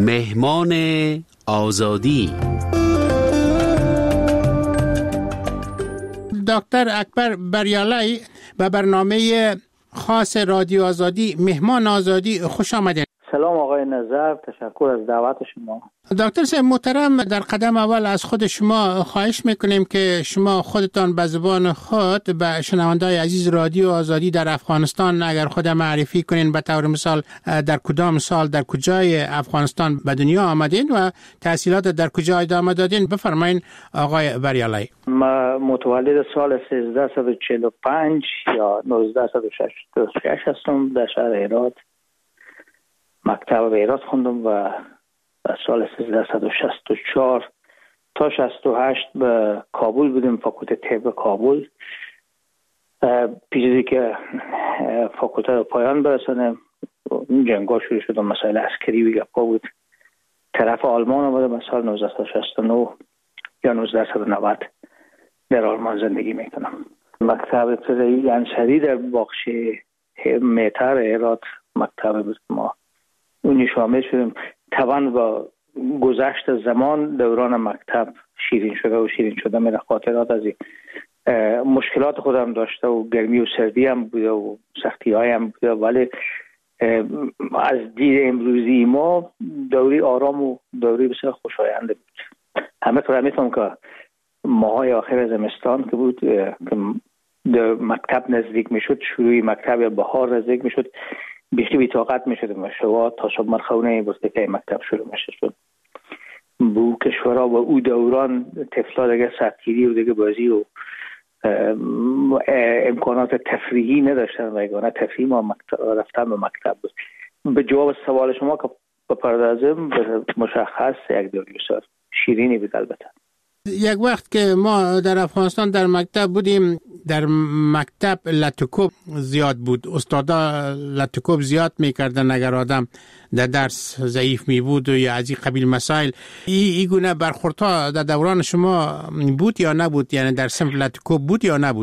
مهمان آزادی. دکتر اکبر بریالای به برنامه خاص رادیو آزادی مهمان آزادی خوش آمدید. سلام آقای نظر، تشکر از دعوت شما. دکتر صاحب محترم، در قدم اول از خود شما خواهش میکنیم که شما خودتان به زبان خود به شنونده‌های عزیز رادیو آزادی در افغانستان اگر خود معرفی کنین، به طور مثال در کدام سال در کجای افغانستان به دنیا آمدین و تحصیلات در کجا ادامه دادین. بفرمایین آقای بریالای. ما متولد سال 1345 یا 1966 هستم. در شهر هرات مکتب هرات خوندم و سال 1364 تا 68 به کابل بودیم، فاکولته طب کابل. پیش که فاکولته رو پایان برسانه جنگا شروع شد و مسائل عسکری و گپا بود. طرف آلمان آمدم. سال 1969 یا 1990 در آلمان زندگی میکنم. مکتب ابتدایی انصاری در باغچه مهتر هرات مکتب بود. ما اونی شامل شدیم. طبعا با گذشت زمان دوران مکتب شیرین شده و شیرین شده میره. خاطرات از مشکلات خودم داشته و گرمی و سردی هم بوده و سختی های هم بوده، ولی از دید امروزی ما دوری آرام و دوری بسیار خوشاینده بود. همه طور میتونم که ماهای آخر زمستان که بود که مکتب نزدیک میشد، شروع مکتب یا بهار نزدیک میشد، بیخی طاقت میشد مشوا تا شب مرخونه بسته مکتب شروع میشد. بو کشورها و او دوران طفلا دیگه سطحی و دیگه بازی و امکانات تفریحی نداشتن و یگانه تفریح ما رفتن به مکتب بود. به جواب سوال شما که بپردازم، مشخص یک دوری بسیار شیرینی بود. البته یک وقت که ما در افغانستان در مکتب بودیم، در مکتب لطکوب زیاد بود. استادا لطکوب زیاد میکردن اگر آدم در درس ضعیف می بود و یا از این قبیل مسائل. این گونه برخوردها در دوران شما بود یا نبود؟ یعنی در صنف لطکوب بود یا نبود؟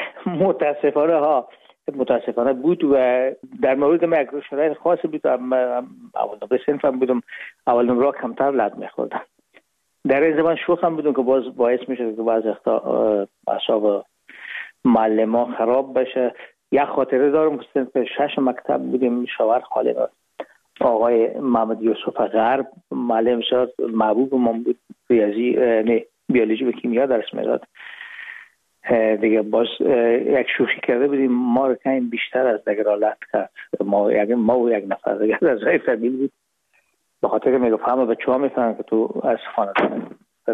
متاسفانه بود و در مورد من یک شرایط خاصی بود. اول نمره صنفم بودم، اول نمره کمتر لط میخوردم. در این زمان شوخ هم بودم که باعث میشد که بعض اعصاب معلمان خراب بشه. یک خاطره دارم که صنف 6 مکتب بودیم، شاور خالی بود. آقای محمد یوسف غرب معلم شد، محبوب من بود. بیولوژی و کیمیا درس میداد. دیگه باز یک شوخی کرده بودیم، ما رو کمی بیشتر از دیگر لط کرد. ما و یک نفر دیگر از رای فامیل بود. به خاطر که میگفت همه بچه‌ها میفهمن که تو از خانواده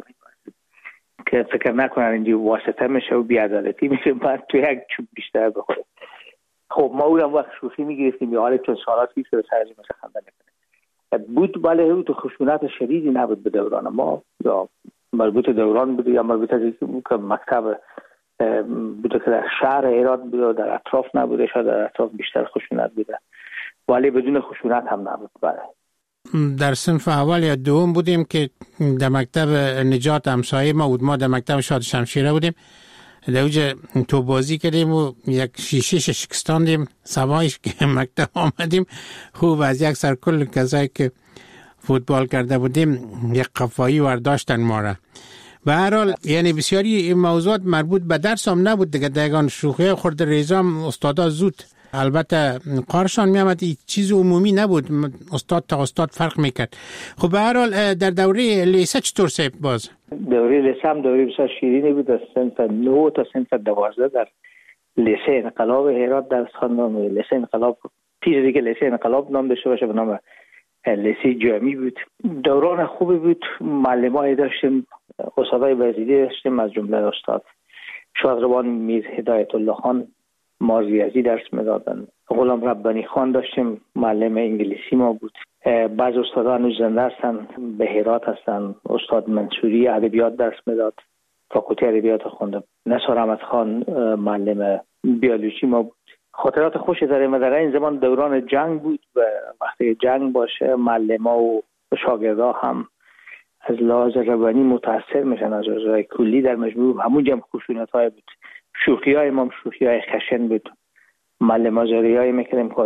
که فکر نکنن اینجا واسطه میشه و بی‌عدالتی میشه، بعد تو یک چوب بیشتر بخوره. خب ما اون وقت شوخی میگرفتیم یا حالا چون سالات پیش به سرزی مثل خنده نکنه بود. ولی او تو خشونت شدیدی نبود به دوران ما، یا مربوط دوران بود یا مربوط از که مکتب بوده که در شهر هرات بوده، در اطراف نبوده. شاید در اطراف بیشتر خشونت بوده، ولی بدون خشونت هم نبود. بله در صنف اول یا دوم بودیم که در مکتب نجات همسایه ما بود. ما در مکتب شاد شمشیره بودیم. در اوج تو بازی کردیم و یک شیشه شکستاندیم. سوایش که مکتب آمدیم، خوب از یک سر کل کسایی که فوتبال کرده بودیم یک قفایی ورداشتن ما را. به هر حال یعنی بسیاری این موضوعات مربوط به درس هم نبود دیگه. دیگان شوخی خورد ریزام استادا زود البته قارشان می آمد. چیز عمومی نبود، استاد تا استاد فرق میکرد. خب به هر حال در دوره لیسه چطور سیب باز؟ دوره لیسه هم دوره بسیار شیرینی بود. از صنف 9 تا صنف 12 در لیسه انقلاب هرات درس خواندم. لیسه انقلاب پیش دیگه لیسه انقلاب نام داشته باشه، به نام لیسه جامی بود. دوران خوبی بود. معلمای داشتیم، استادای وزیری داشتیم، از جمله استاد شادروان میر هدایت الله خان مارزیازی درس میدادن. غلام ربانی خان داشتیم، معلم انگلیسی ما بود. بعض استادان هنوز زنده هستن، به هرات هستن. استاد منصوری ادبیات درس میداد، فاکولته ادبیات خوندم. نصار احمد خان معلم بیولوژی ما بود. خاطرات خوشی داریم. در این زمان دوران جنگ بود و وقتی جنگ باشه معلم‌ها و شاگردها هم از لحاظ روانی متاثر میشن. از لحاظ کلی در مجموع همون جمع خشونت‌های بود. شوخی‌های ما شوخی‌های خشن بود. معلم آزاری‌های میکردیم که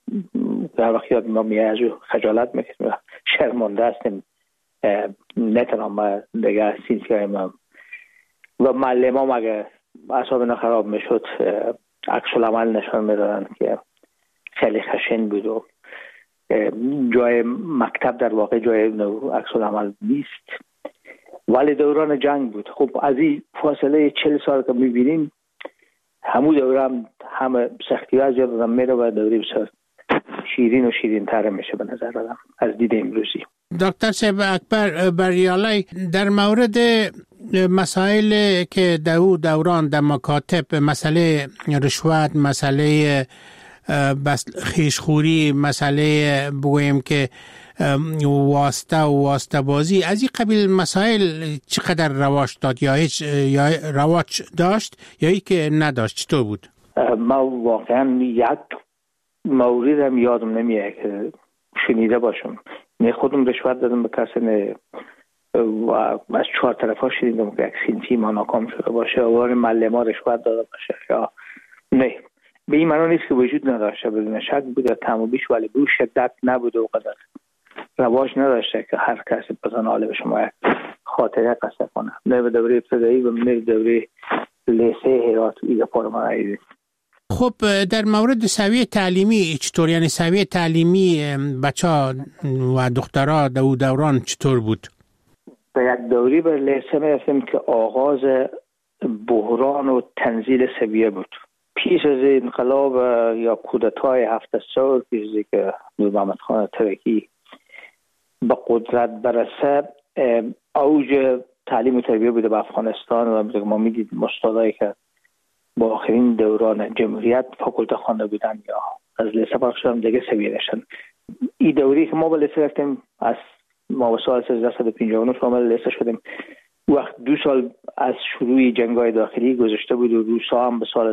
در وقت یاد ما میاد از خجالت میکنیم، شرمنده هستیم، نتونم دیگه سینسیایم و معلم اگه اعصابنا خراب میشد عکس العمل نشان میدادن که خیلی خشن بود و جای مکتب در واقع جای عکس العمل نیست. ولی دوران جنگ بود. خب از این فاصله 40 سال که میبینیم همون دوره همه سختی ها از یاد آدم میره و دوره بسیار شیرین و شیرین تر میشه به نظر آدم از دید امروزی. دکتر صاحب اکبر بریالی، در مورد مسائل که دوران در مکاتب، مسئله رشوت، مسئله خیشخوری، مسئله بگویم که واسطه بازی، از این قبیل مسائل چقدر رواج داد یا هیچ یا رواج داشت یا ای که نداشت؟ چطور بود؟ ما واقعا یک مورد هم یادم نمیاد که شنیده باشم. نه خودم رشوت دادم به کسی، نه و از 4 طرفا شنیدم که یک سینتی ما ناکام شده باشه و معلم ها رشوت داده باشه یا نه. به این معنی نیست که وجود نداشته، بدون شک بود تمام بیش، ولی به شدت نبود و قدر رواج نداشته که هر کسی بزن حاله به شما خاطره قصه کنه. نه به دوره ابتدایی و نه به دوره لیسه هرات ایگه پارمانایی. خب در مورد سویه تعلیمی چطور؟ یعنی سویه تعلیمی بچه ها و دخترها دوران چطور بود؟ به یک دوری به لیسه میرسیم که آغاز بحران و تنزیل سویه بود. پیش از انقلاب یا کودتای 7 سال پیش که نور محمد خان ترکی به قدرت برسه، اوج تعلیم و تربیه بوده به افغانستان و ما میدید استادایی که با آخرین دوران جمهوریت فاکولته خوانده بودن یا از لیسه فرق شدن دیگه سویه داشتن. این دوری که ما به لیسه رفتیم، از ما به سال 1359 شامل لیسه شدیم، وقت 2 سال از شروع جنگ‌های داخلی گذشته بود و روسا هم به سال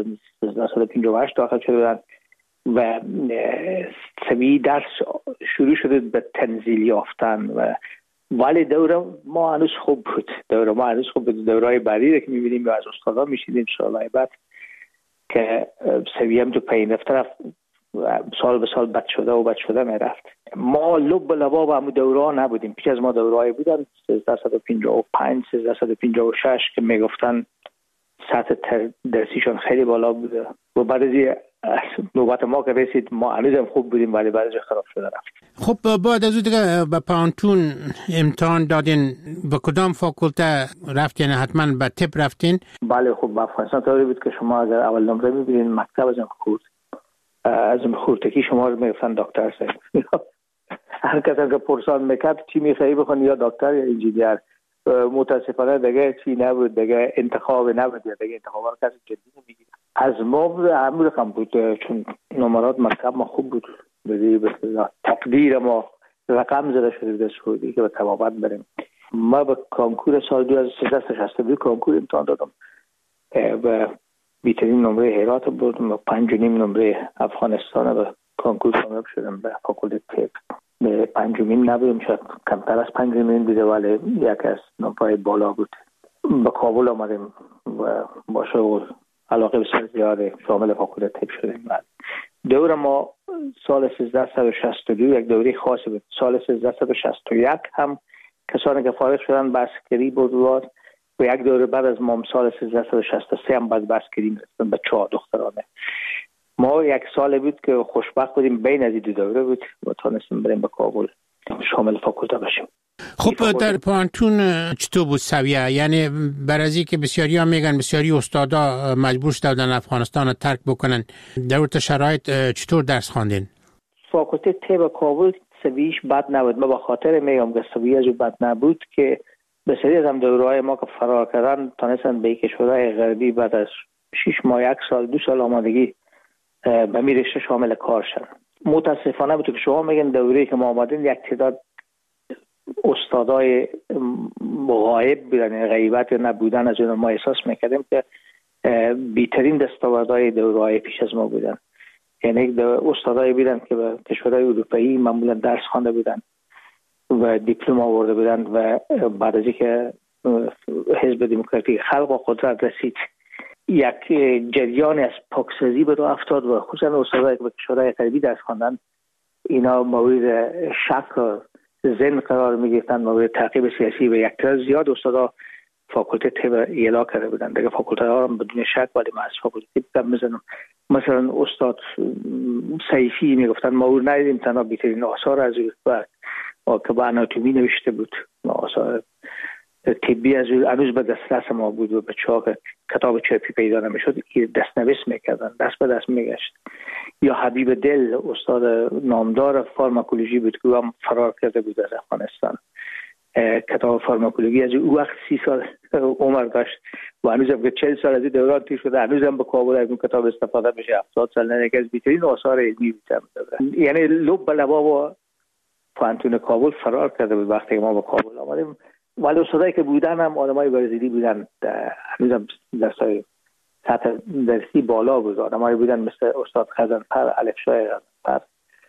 1358 داخل شده بودن و سویه درس شروع شده به تنزیل یافتن و ولی دوره ما هنوز خوب بود. دورهای بعدی که می‌بینیم یا از استادا می‌شنیدیم سال‌های بعد که سویه هم تو پایین رفت، سال به سال بد شده میرفت. ما لب به لبا به همون دوره نبودیم. پیش از ما دوره‌ای بودن 1355 1356 که میگفتن سطح درسیشون خیلی بالا بوده و بعد از نوبت ما که رسید ما هنوزم خوب بودیم ولی بعدش خراب شده رفت. خب بعد از اون دیگه به پانتون امتحان دادین، به کدام فاکولته رفتین؟ حتما به طب رفتین؟ بله. خب به افغانستان طوری بود که شما اگر اول نمره می‌بینید مکتب از خورتکی شما رو میگفتن دکتر صاحب. هر کسی که پرسان میکرد چی میخوایی بخونی، یا دکتر یا انجینیر. متاسفانه دیگه چی نبود، دیگه انتخاب نبود، دیگه انتخابا رو کسی جدی نمیگیره. از ما همون رقم بود چون نمرات مکتب ما خوب بود. به تقدیر ما رقم زده شده بود سعودی که به طبابت بریم. ما به کانکور سال 2013 کانکور امتحان دادم و بیترین نمره هرات بردم و 5.5 نمره افغانستان و کانکور کامیاب شدم به فاکولته طب. به 5.5 نبودم، شاید کمتر از 5 بوده ولی یک از نمره‌های بالا بود. به کابل آمدیم و با شغل علاقه بسیار زیاد شامل فاکولته طب شدیم. دور ما سال 1362 یک دوره خاصی بود. سال 1361 هم کسانی که فارغ شدن بسکری بود و یک دوره بعد از ما سال 1363 هم بعد بسکری میرسیم به 4 دخترانه. ما یک سال بود که خوشبخت بودیم بین از این دو دوره بود و تانستیم بریم به کابل شامل فاکولته بشیم. خب در پانتون چطور بود سویه؟ یعنی برازی که بسیاری ها میگن بسیاری استادا مجبور شدن افغانستان رو ترک بکنن، در شرایط چطور درس خواندین؟ فاکولته طب کابل سویش بد نبود. ما به خاطر میگم که سویه جو بد نبود که بسیاری از هم دوره‌های ما که فرار کردن تانستن به کشورهای غربی بعد از 6 ماه 1 سال 2 سال آمادگی به می رشته شامل کار شدن. متاسفانه بود که شما میگن دوره‌ای که ما آمدیم یک تعداد استادای غایب بودن، غیبت نبودن از اون ما احساس میکردیم که بیترین دستاوردهای دوره‌های پیش از ما بودن. یعنی استادای بودن که به کشورهای اروپایی معمولا درس خوانده بودن و دیپلم آورده بودن و بعد از اینکه حزب دموکراتیک خلق و قدرت رسید یک جریان از پاکسازی به راه افتاد و خصوصا استادایی که به کشورهای غربی درس خواندن اینا مورد شک و ذهن قرار می‌گرفتن، مورد تعقیب سیاسی و یک تعداد زیاد استادا فاکولته طب اعلا کرده بودن. دیگه فاکولته ها هم بدون شک ولی ما از فاکولته طب می‌زنم. مثلا استاد سیفی میگفتن ما او ندیدیم، تنها بهترین آثار از او که با آناتومی نوشته بود، آثار طبی از او هنوز به دسترس ما بود و به چاق کتاب چاپی پیدا نمیشد، دستنویس میکردن، دست به دست میگشت. یا حبیب دل استاد نامدار فارماکولوژی بود که هم فرار کرده بود از افغانستان. کتاب فارماکولوژی از او وقت 30 سال عمر داشت و هنوزم که 40 سال از این دوران تیر شده هنوزم به کابل از اون کتاب استفاده میشه. 70 سال نه، یکی از بهترین آثار علمی بود. یعنی لب به لبا با پوانتون کابل فرار کرده بود وقتی ما به کابل آمدیم. ولی استادایی که بودن هم آدمای برزیلی بودن، هنوزم درسای سطح درسی بالا بود. آدمایی بودن مثل استاد خزنپر، الفشای خزنپر،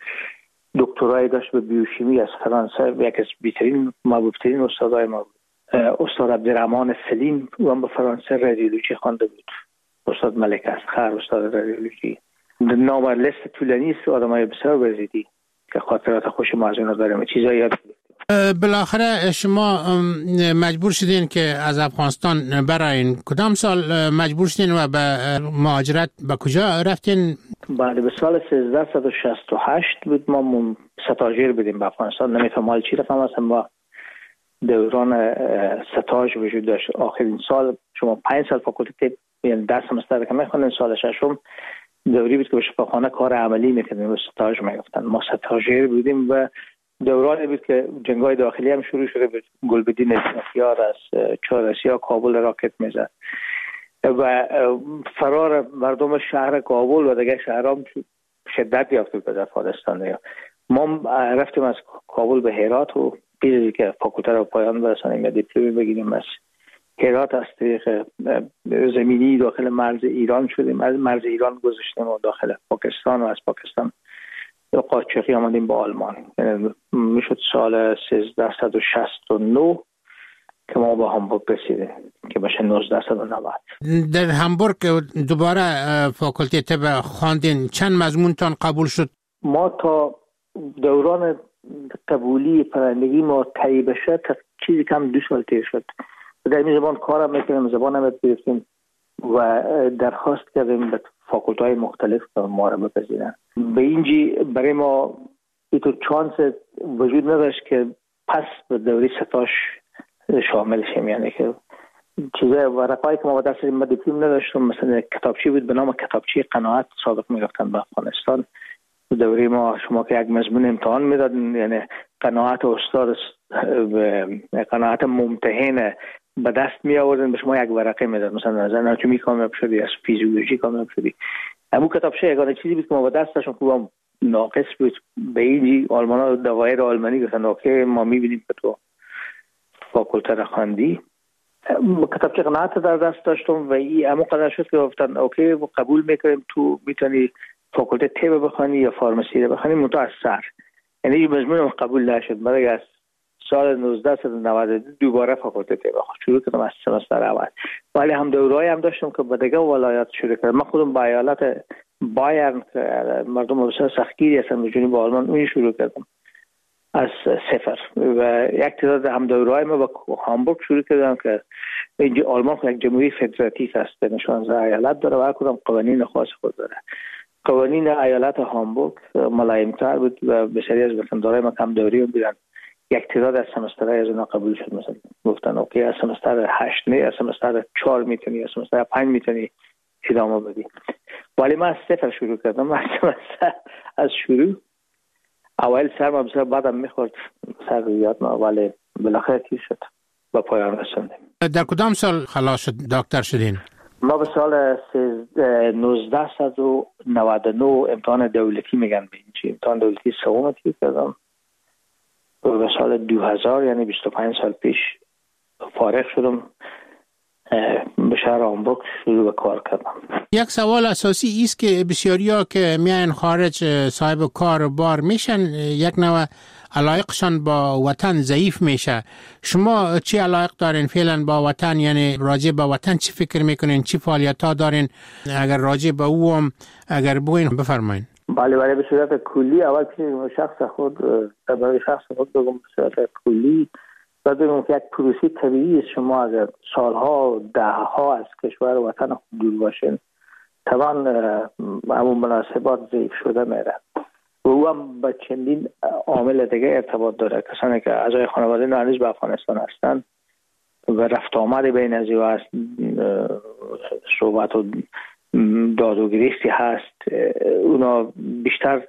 دکترای داشت به بیوشیمی از فرانسه، یک از بهترین محبوب‌ترین استادای ما بود. استاد عبدالرحمن سلیم او هم به فرانسه رادیولوژی خوانده بود. استاد ملک اصغر استاد رادیولوژی. نام لیست طولانی است آدمای بسیار برزیلی که خاطرات خوش ما از اونا داریم، چیزایی یاد گرفتیم. بالاخره شما مجبور شدین که از افغانستان برایین. کدام سال مجبور شدین و به مهاجرت به کجا رفتین؟ بله به سال 1368 بود. ما ستاژیر بودیم به افغانستان. نمیتونم مال چی رقم هستم. ما دوران ستاژ وجود داشت. آخرین سال شما 5 سال فاکولته یعنی درس سمستر که میخوانین، سال ششم دوری بود که به شفاخانه کار عملی میکردیم و ستاژ میگفتن. ما ستاژیر بودیم و دورانی بود که جنگ‌های داخلی هم شروع شده بود. گلبدین اسنافیار از چهارسیا کابل راکت میزد و فرار مردم شهر کابل و دیگه شهرام شدت یافته بود از افغانستان. ما رفتیم از کابل به هرات و پیش که فاکولته رو پایان برسانیم یا دیپلم بگیریم از هرات از طریق زمینی داخل مرز ایران شدیم. از مرز ایران گذشتیم و داخل پاکستان و از پاکستان یا قاچاقی آمدیم با آلمان. یعنی میشد سال 1369 که ما با هامبورگ رسیدیم که بشه 1990. در هامبورگ دوباره فاکولته طب خواندین. چند مضمونتان قبول شد؟ ما تا دوران قبولی پرندگی ما طی بشه تا چیزی کم 2 سال تیر شد. در این زبان کارم میکنیم، زبان هم گرفتیم و درخواست کردیم به فاکولته‌های مختلف که ما را بپذیرن. به اینجی برای ما اینطور چانس وجود نداشت که پس به دوره ستاش شامل شیم. یعنی که چیزای ورقایی که ما با دست ما دیپلم نداشتم، مثلا کتابچه بود به نام کتابچه قناعت سابق میگفتن به افغانستان. دوره ما شما که یک مضمون امتحان میدادن، یعنی قناعت استاد قناعت ممتحن به دست می آوردن، به شما یک ورقه میداد، مثلا از آناتومی کامیاب شدی، از فیزیولوژی کامیاب شدی. همون کتابچه یگانه چیزی بود که ما با دستشون خوبم ناقص بود. به اینجی آلمان‌ها دوایر آلمانی گفتن اوکی ما میبینیم که تو فاکولته را خواندی. کتابچه قناعت در دست داشتم و این همون قدر شد که گفتن اوکی قبول میکنیم تو میتونی فاکولته طب بخوانی یا فارمسی رو بخوانی منتها از سر. یعنی مضمون قبول نشد. برای از سال 1992 دوباره فاکولته طب شروع کردم از سمستر اول. ولی هم دوره‌ای هم داشتم که با دیگه ولایات شروع کردم. من خودم با ایالت بایرن که مردم بسیار سختگیری هستن به جنوب آلمان اون شروع کردم از صفر و یک تعداد هم دوره‌ای ما با هامبورگ شروع کردم که اینجا آلمان یک جمهوری فدراتیو است، نشان ایالت داره و هر کدام قوانین خاص خود داره. قوانین ایالت هامبورگ ملایم‌تر بود و بسیاری از وطندارای ما کم دوری بودن. یک تعداد از سمسترهای از اونا قبول شد. مثلا گفتن اوکی از سمستر 8 نه، از سمستر 4 میتونی، از سمستر 5 میتونی ادامه بدی. ولی من از صفر شروع کردم. از شروع اول سرم بسیار بعدم میخورد سر یاد ما، ولی بالاخره تیر شد با پایان رسوندیم. در کدام سال خلاص شد دکتر شدین؟ ما به سال 1999 امتحان دولتی میگن به این چی، امتحان دولتی سوم تیر کردم. به سال 2000 یعنی 25 سال پیش فارغ شدم. به شهر هامبورگ شروع به کار کردم. یک سوال اساسی است که بسیاریا که میان خارج صاحب کار و بار میشن، یک نوع علایقشان با وطن ضعیف میشه. شما چی علایق دارین فعلا با وطن؟ یعنی راجع به وطن چی فکر میکنین؟ چی فعالیت ها دارین؟ اگر راجع به او هم اگر بگوین بفرمایین. بله به صورت کلی اول پیش شخص خود بگم به صورت کلی بدونم که یک پروسه طبیعی است. شما اگر سالها دهها از کشور و وطن خود دور باشین طبعا همون مناسبات ضعیف شده میره و او هم با چندین عامل دیگه ارتباط داره. کسانی که اعضای خانواده هنوز به افغانستان هستند و رفت آمد بین از او هست، صحبت و داد و گریستی هست، اونا بیشتر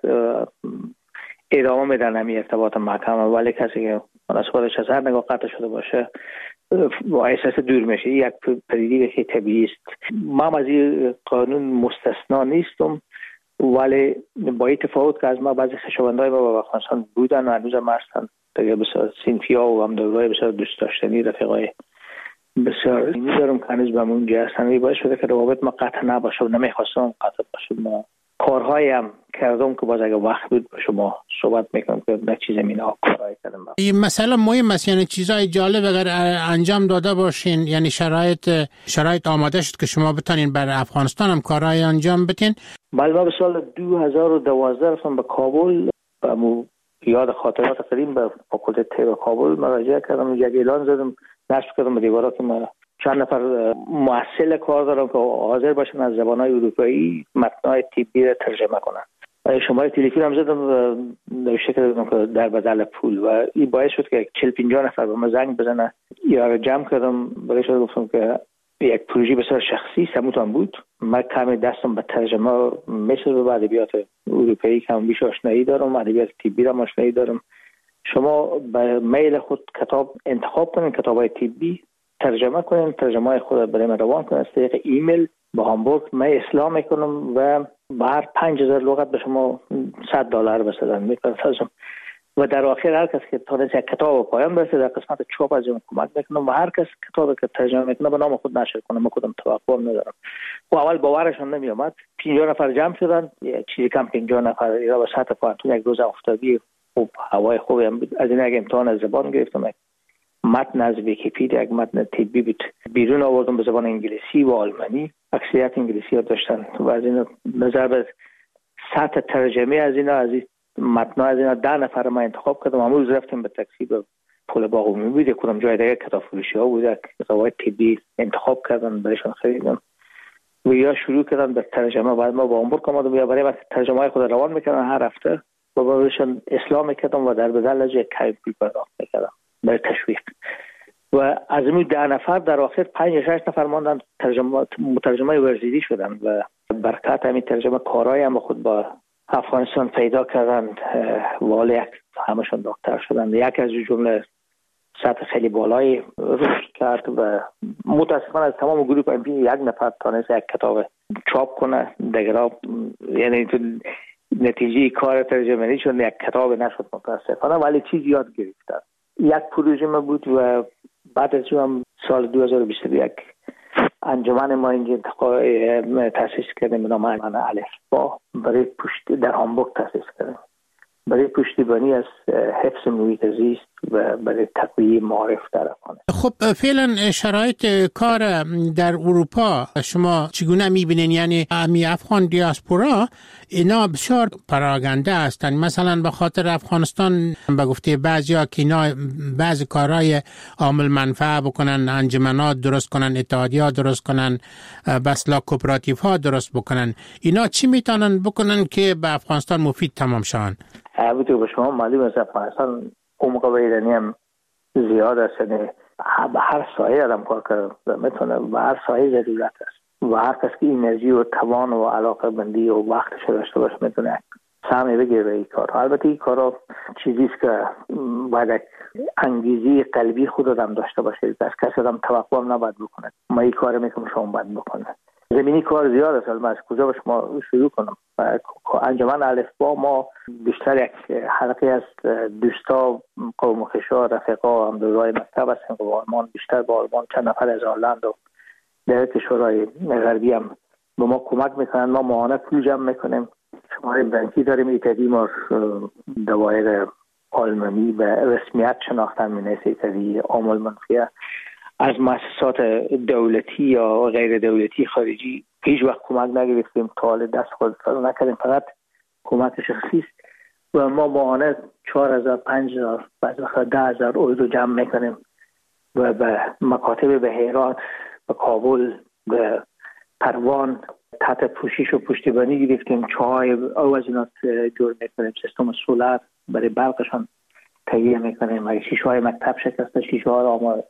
ادامه میدن همین ارتباط محکم، ولی کسی که مناسباتش از هر نگاه قطع شده باشه با احساس دور میشه. یک پدیده که طبیعی است. من از این قانون مستثنا نیستم، ولی با این تفاوت که از ما بعضی خویشاوندای ما با افغانستان بودن و هنوز هم هستن دیگه، بسیار صنفی‌ها و همدل‌های بسیار دوست داشتنی، رفیقای بسیار می‌دارم که هنوز به اونجا هستن. این باعث شده که روابط ما قطع نباشه و نمیخواستم قطع باشه. ما کارهایی هم کردم که باز اگه وقت بود با شما صحبت میکنم که نه چیز اینا کارهایی کردم. این مسئله مهم است، یعنی چیزای جالب اگر انجام داده باشین، یعنی شرایط آماده شد که شما بتونین بر افغانستان هم کارهای انجام بدین. بله ما به سال 2012 رفتم به کابل، یاد خاطرات قدیم به فاکولته طب کابل مراجعه کردم، یک اعلان زدم، نصب کردم به دیوارا که ما چند نفر محصل کار دارم که حاضر باشن از زبان‌های اروپایی متن‌های طبی را ترجمه کنن. شماره تلفن هم زدم نوشته کردم که در بدل پول و این باعث شد که 40-50 نفر به من زنگ بزنه. یا رو جمع کردم، برایش گفتم که یک پروژه بسیار شخصی سموتان بود. من کمی دستم به ترجمه مثل به ادبیات اروپایی کم بیش آشنایی دارم، ادبیات طبی را آشنایی دارم. شما به میل خود کتاب انتخاب کنین، کتاب‌های طبی ترجمه کنین، ترجمه خود برای من روان کنین از طریق ایمیل با هامبورگ. من اصلاح میکنم و هر 5000 لغت به شما $100 بسدن میپردازم و در آخر هر کس که تونست یک کتاب پایان برسه در قسمت چاپ از اون کمک میکنم و هر کس کتابی که ترجمه میکنه به نام خود نشر کنه. من خودم توقع ندارم. و اول باورشون نمی اومد. 50 نفر جمع شدن، چیزی کم 50 نفر ایرا به سطح پانتون یک روز افتادی خوب، هوای خوبی هم بود. از این یک امتحان از زبان گرفتم، متن از ویکی‌پدیا، یک متن طبی بود بیرون آوردم به زبان انگلیسی و آلمانی. اکثریت انگلیسی ها داشتن و از این نظر به سطح ترجمه از اینا، از این متن از اینا 10 نفر ما انتخاب کردم. امروز رفتیم به تاکسی به پل باغ عمومی بود، کدام جای دیگه کتاب فروشی ها بود، کتابای طبی انتخاب کردن برایشون خریدم و یا شروع کردن به ترجمه. بعد ما با هامبورگ آمدم یا برای ترجمه های خود روان میکردن هر هفته و برایشون اصلاح میکردم و در بدل از یک کمی پول پرداخت میکردم برای تشویق. و از این 10 نفر در آخر 5-6 نفر ماندن مترجمای ورزیدی شدن و برکت همین ترجمه کارهای هم خود با افغانستان پیدا کردن. والا همشون دکتر شدن. یک از جمله سطح خیلی بالایی رشد کرد و متاسفانه از تمام گروه MP یک نفر تونست یک کتاب چاپ کنه. دیگرها یعنی تو نتیجه کار ترجمه‌ای چون یک کتاب نشد متاسفانه، ولی چیز یاد گرفتن. یک پروژه ما بود و بعد از اون سال 2021 انجمن ما اینجا تأسیس کردیم به نام انجمن الفبا برای در هامبورگ تأسیس کردیم برای پشتیبانی از حفظ محیط زیست و برای تقویت معارف در افغانستان. خب فعلا شرایط کار در اروپا شما چگونه میبینین؟ یعنی امی افغان دیاسپورا اینا بسیار پراگنده هستند، مثلا به خاطر افغانستان به گفته بعضیا که اینا بعضی کارهای عامل منفعه بکنن، انجمنات درست کنن، اتحادیات درست کنن، بسلا کوپراتیو ها درست بکنن، اینا چی میتونن بکنن که به افغانستان مفید تمام شون؟ البته به شما معلوم است افغانستان عمق ایرانی هم زیاد است، یعنی به هر سایه آدم کار کرده میتونه، به هر سایه ضرورت است و هر کس که انرژی و توان و علاقه بندی و وقتش داشته باشه میتونه سهمی بگیره به این کار. البته این کارا چیزی است که باید انگیزه قلبی خود آدم داشته باشه، از کسی آدم توقع هم نباید بکنه ما این کار میکنم شما باید بکنه. زمینی کار زیاد است، من از کجا به شما شروع کنم؟ انجمن الفبا ما بیشتر یک حلقه از دوستا قوم خویشا رفقا هم دوستای مکتب هستیم که با آلمان، بیشتر با آلمان، چند نفر از هلند و در کشورهای غربی هم به ما کمک میکنن. ما ماهانه پول جمع میکنیم، شماره بانکی داریم، ایتادی ما دوایر آلمانی به رسمیت شناختن مینیست ایتادی عامل منفیه. از مؤسسات دولتی یا غیر دولتی خارجی هیچ وقت کمک نگرفتیم، تا حال دست خود نکردیم، فقط کمک شخصی است. و ما ماهانه 4,000 5,000 بعضی وقتا 10,000 یورو جمع میکنیم و به مکاتب به هرات، به کابل، به پروان تحت پوشش و پشتیبانی گرفتیم. چای او از اینا جور میکنیم، سیستم سولار برای برقشان تهیه میکنیم. اگه شیشه های مکتب شکسته، شیشه ها را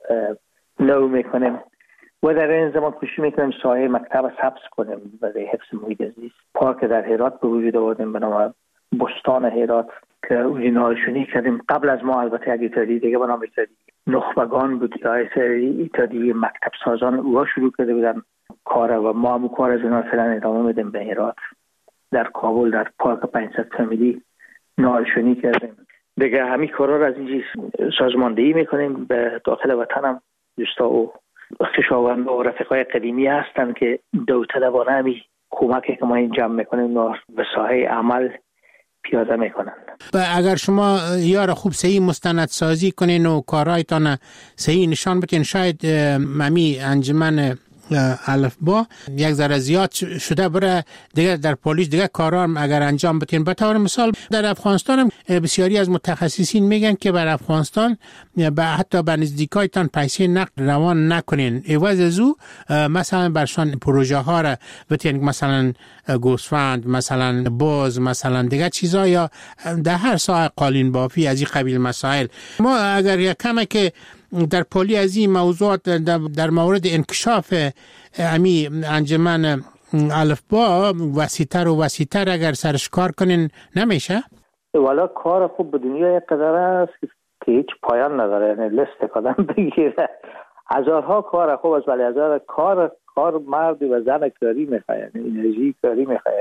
نو میکنیم و در این زمان کوشش میکنیم سایه مکتب سبز کنیم برای حفظ محیط زیست. پارک در هرات به وجود آوردیم به نام بستان هرات که اونجا نالشونی کردیم. قبل از ما البته یک ایتادی دیگه به نام ایتادی نخبگان بود یا ایتادی مکتب سازان او شروع کرده بودن کار و ما هم کار از اینا فعلا ادامه میدیم. به هرات در کابل در پارک 500 فامیلی نالشونی کردیم دیگه. همین کارا رو از اینجا سازماندهی میکنیم. به داخل وطن هم دوستا و خویشاوند و رفیقای قدیمی هستن که داوطلبانه همی کمکی که ما این جمع میکنیم به ساحه عمل پیاده میکنن. اگر شما یار خوب صحیح مستندسازی کنین و کارهایتان صحیح نشان بدین، شاید ممی انجمن الفبا یک ذره زیاد شده بره دیگه در پلیس دیگه کارا اگر انجام بدین. به طور مثال در افغانستان هم بسیاری از متخصصین میگن که بر افغانستان حتی به نزدیکایتان پیسه نقد روان نکنین، عوض از او مثلا برشان پروژه ها را بتین، مثلا گوسفند، مثلا باز، مثلا دیگه چیزا، یا در هر ساحه قالین بافی از این قبیل مسائل. ما اگر یک کمه که در پلی از این موضوعات در مورد انکشاف امی انجمن الفبا وسیع‌تر و وسیع‌تر اگر سرش کار کنین نمیشه؟ والا کار خوب به دنیا یک قدر است که هیچ پایان نداره، یعنی لست کدام بگیره هزارها کار خوب است، ولی هزار کار مرد و زن کاری میخواد، یعنی انرژی کاری میخواد،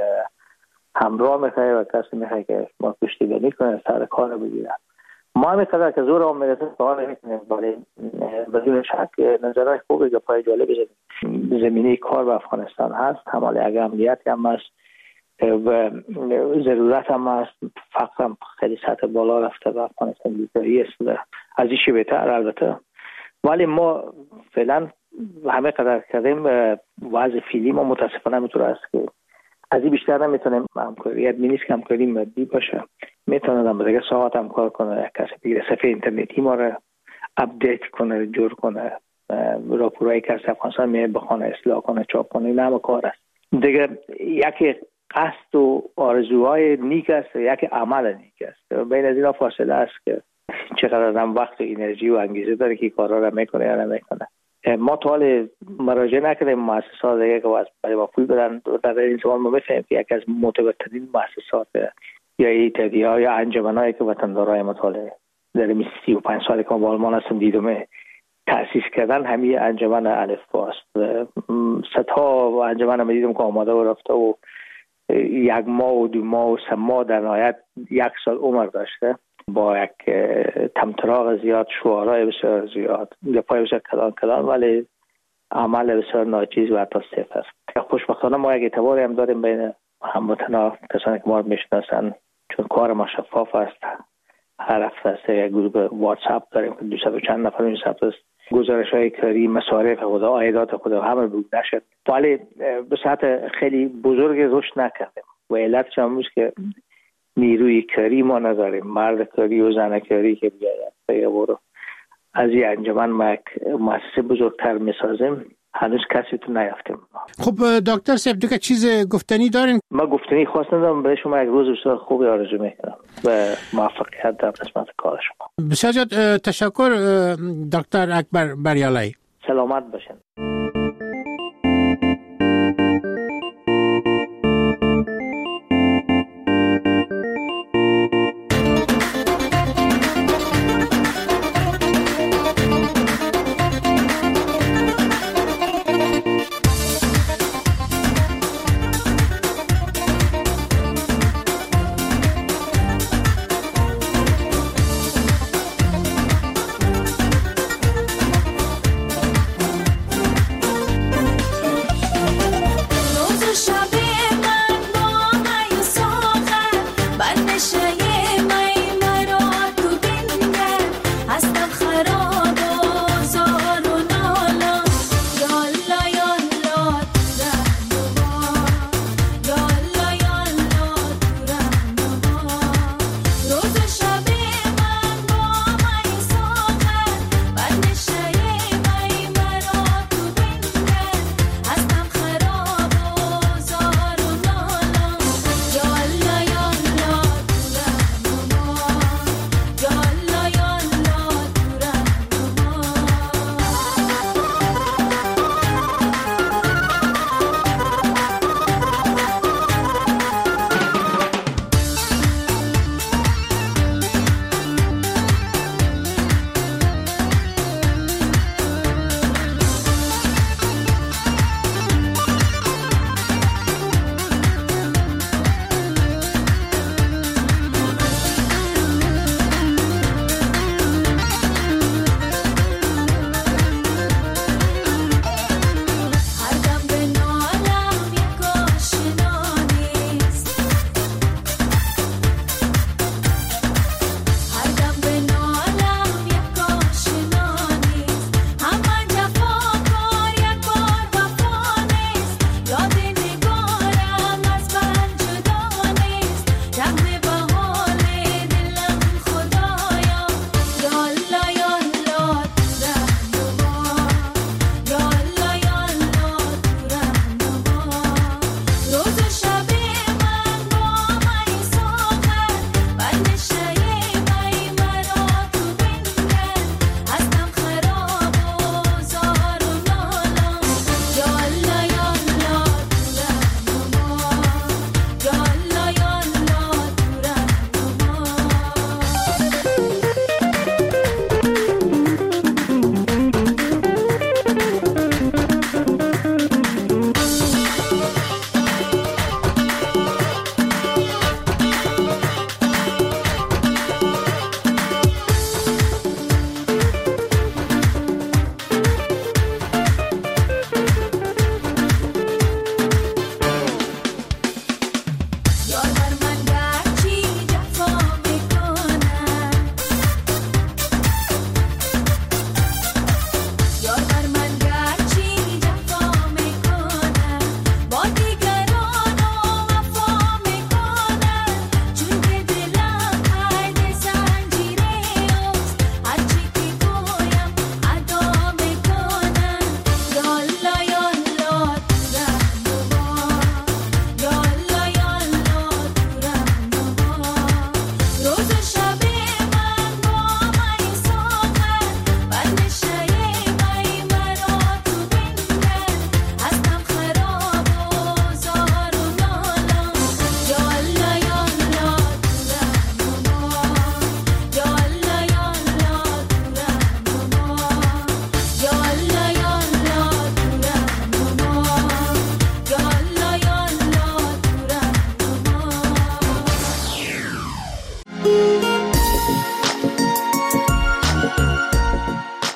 همراه میخواد و کسی میخواد که ما پشتیبانی کنه سر کار بگیره. ما می‌خوایم که زور هم میرسه سوال نمی‌کنیم، ولی بدون شک نظرهای خوبی که پای جالب زمینه کار به افغانستان هست. حمال اگه امنیت هم هست و ضرورت هم هست، فقر هم خیلی سطح بالا رفته و افغانستان بیکاری است و از این بهتر البته. ولی ما فعلا همه قدر کردیم وضع فعلی ما متاسفانه میتونه است که از این بیشتر نمیتونیم همکاری نیست که همکاری مادی باشه. میتونم دیگه ساعت هم کار کنه، یک کسی دیگه صفحه اینترنتی ما رو اپدیت کنه، جور کنه، راپورایی که از افغانستان میاد بخونه، اصلاح کنه، چاپ کنه، این همه کار است دیگه. یکی قصد و آرزوهای نیک است و یکی عمل نیک است. بین از اینا فاصله است که چقدر هم وقت و انرژی و انگیزه داره که کارا رو میکنه یا نمیکنه. ما تا حال مراجعه نکردیم مؤسسات دیگه که برای ما پول بدن. در این زمان ما میفهمیم که یکی از معتبرترین مؤسسات یا ایتادی‌ها یا انجمنایی که وطندارای مطالعه در 35 سالی که ما با آلمان هستم دیدم تأسیس کردن همین انجمن الفبا است. صدها انجمن ما دیدم که آماده و رفته و یک ماه و 2 ماه و 3 ماه در نهایت 1 سال عمر داشته با یک تمطراق زیاد، شعارهای بسیار زیاد، گپای بسیار کلان، ولی عمل بسیار ناچیز و حتی صفر. خوشبختانه ما یک اعتباری هم داریم بین هموطنا، کسانی که ما رو میشناسن، چون کار ما شفاف است. هر هفته یک گروه واتساپ داریم که 200 و چند نفر این ثبت است، گزارش‌های کاری، مصارف خود، عایدات خود همه بود نشد، ولی به سطح خیلی بزرگ رشد نکردیم و علتش هم است که نیروی کاری ما نداریم، مرد کاری و زن کاری که بیاید بگه برو از این انجمن ما یک مؤسسه بزرگتر میسازیم. هنوز کسی تو نیافتیم. خب دکتر صاحب دیگه چیز گفتنی دارین؟ ما گفتنی خاص ندارم، برای شما یک روز بسیار خوبی آرزو میکنم و موفقیت در قسمت کار شما. بسیار تشکر دکتر اکبر بریالایی. سلامت باشین.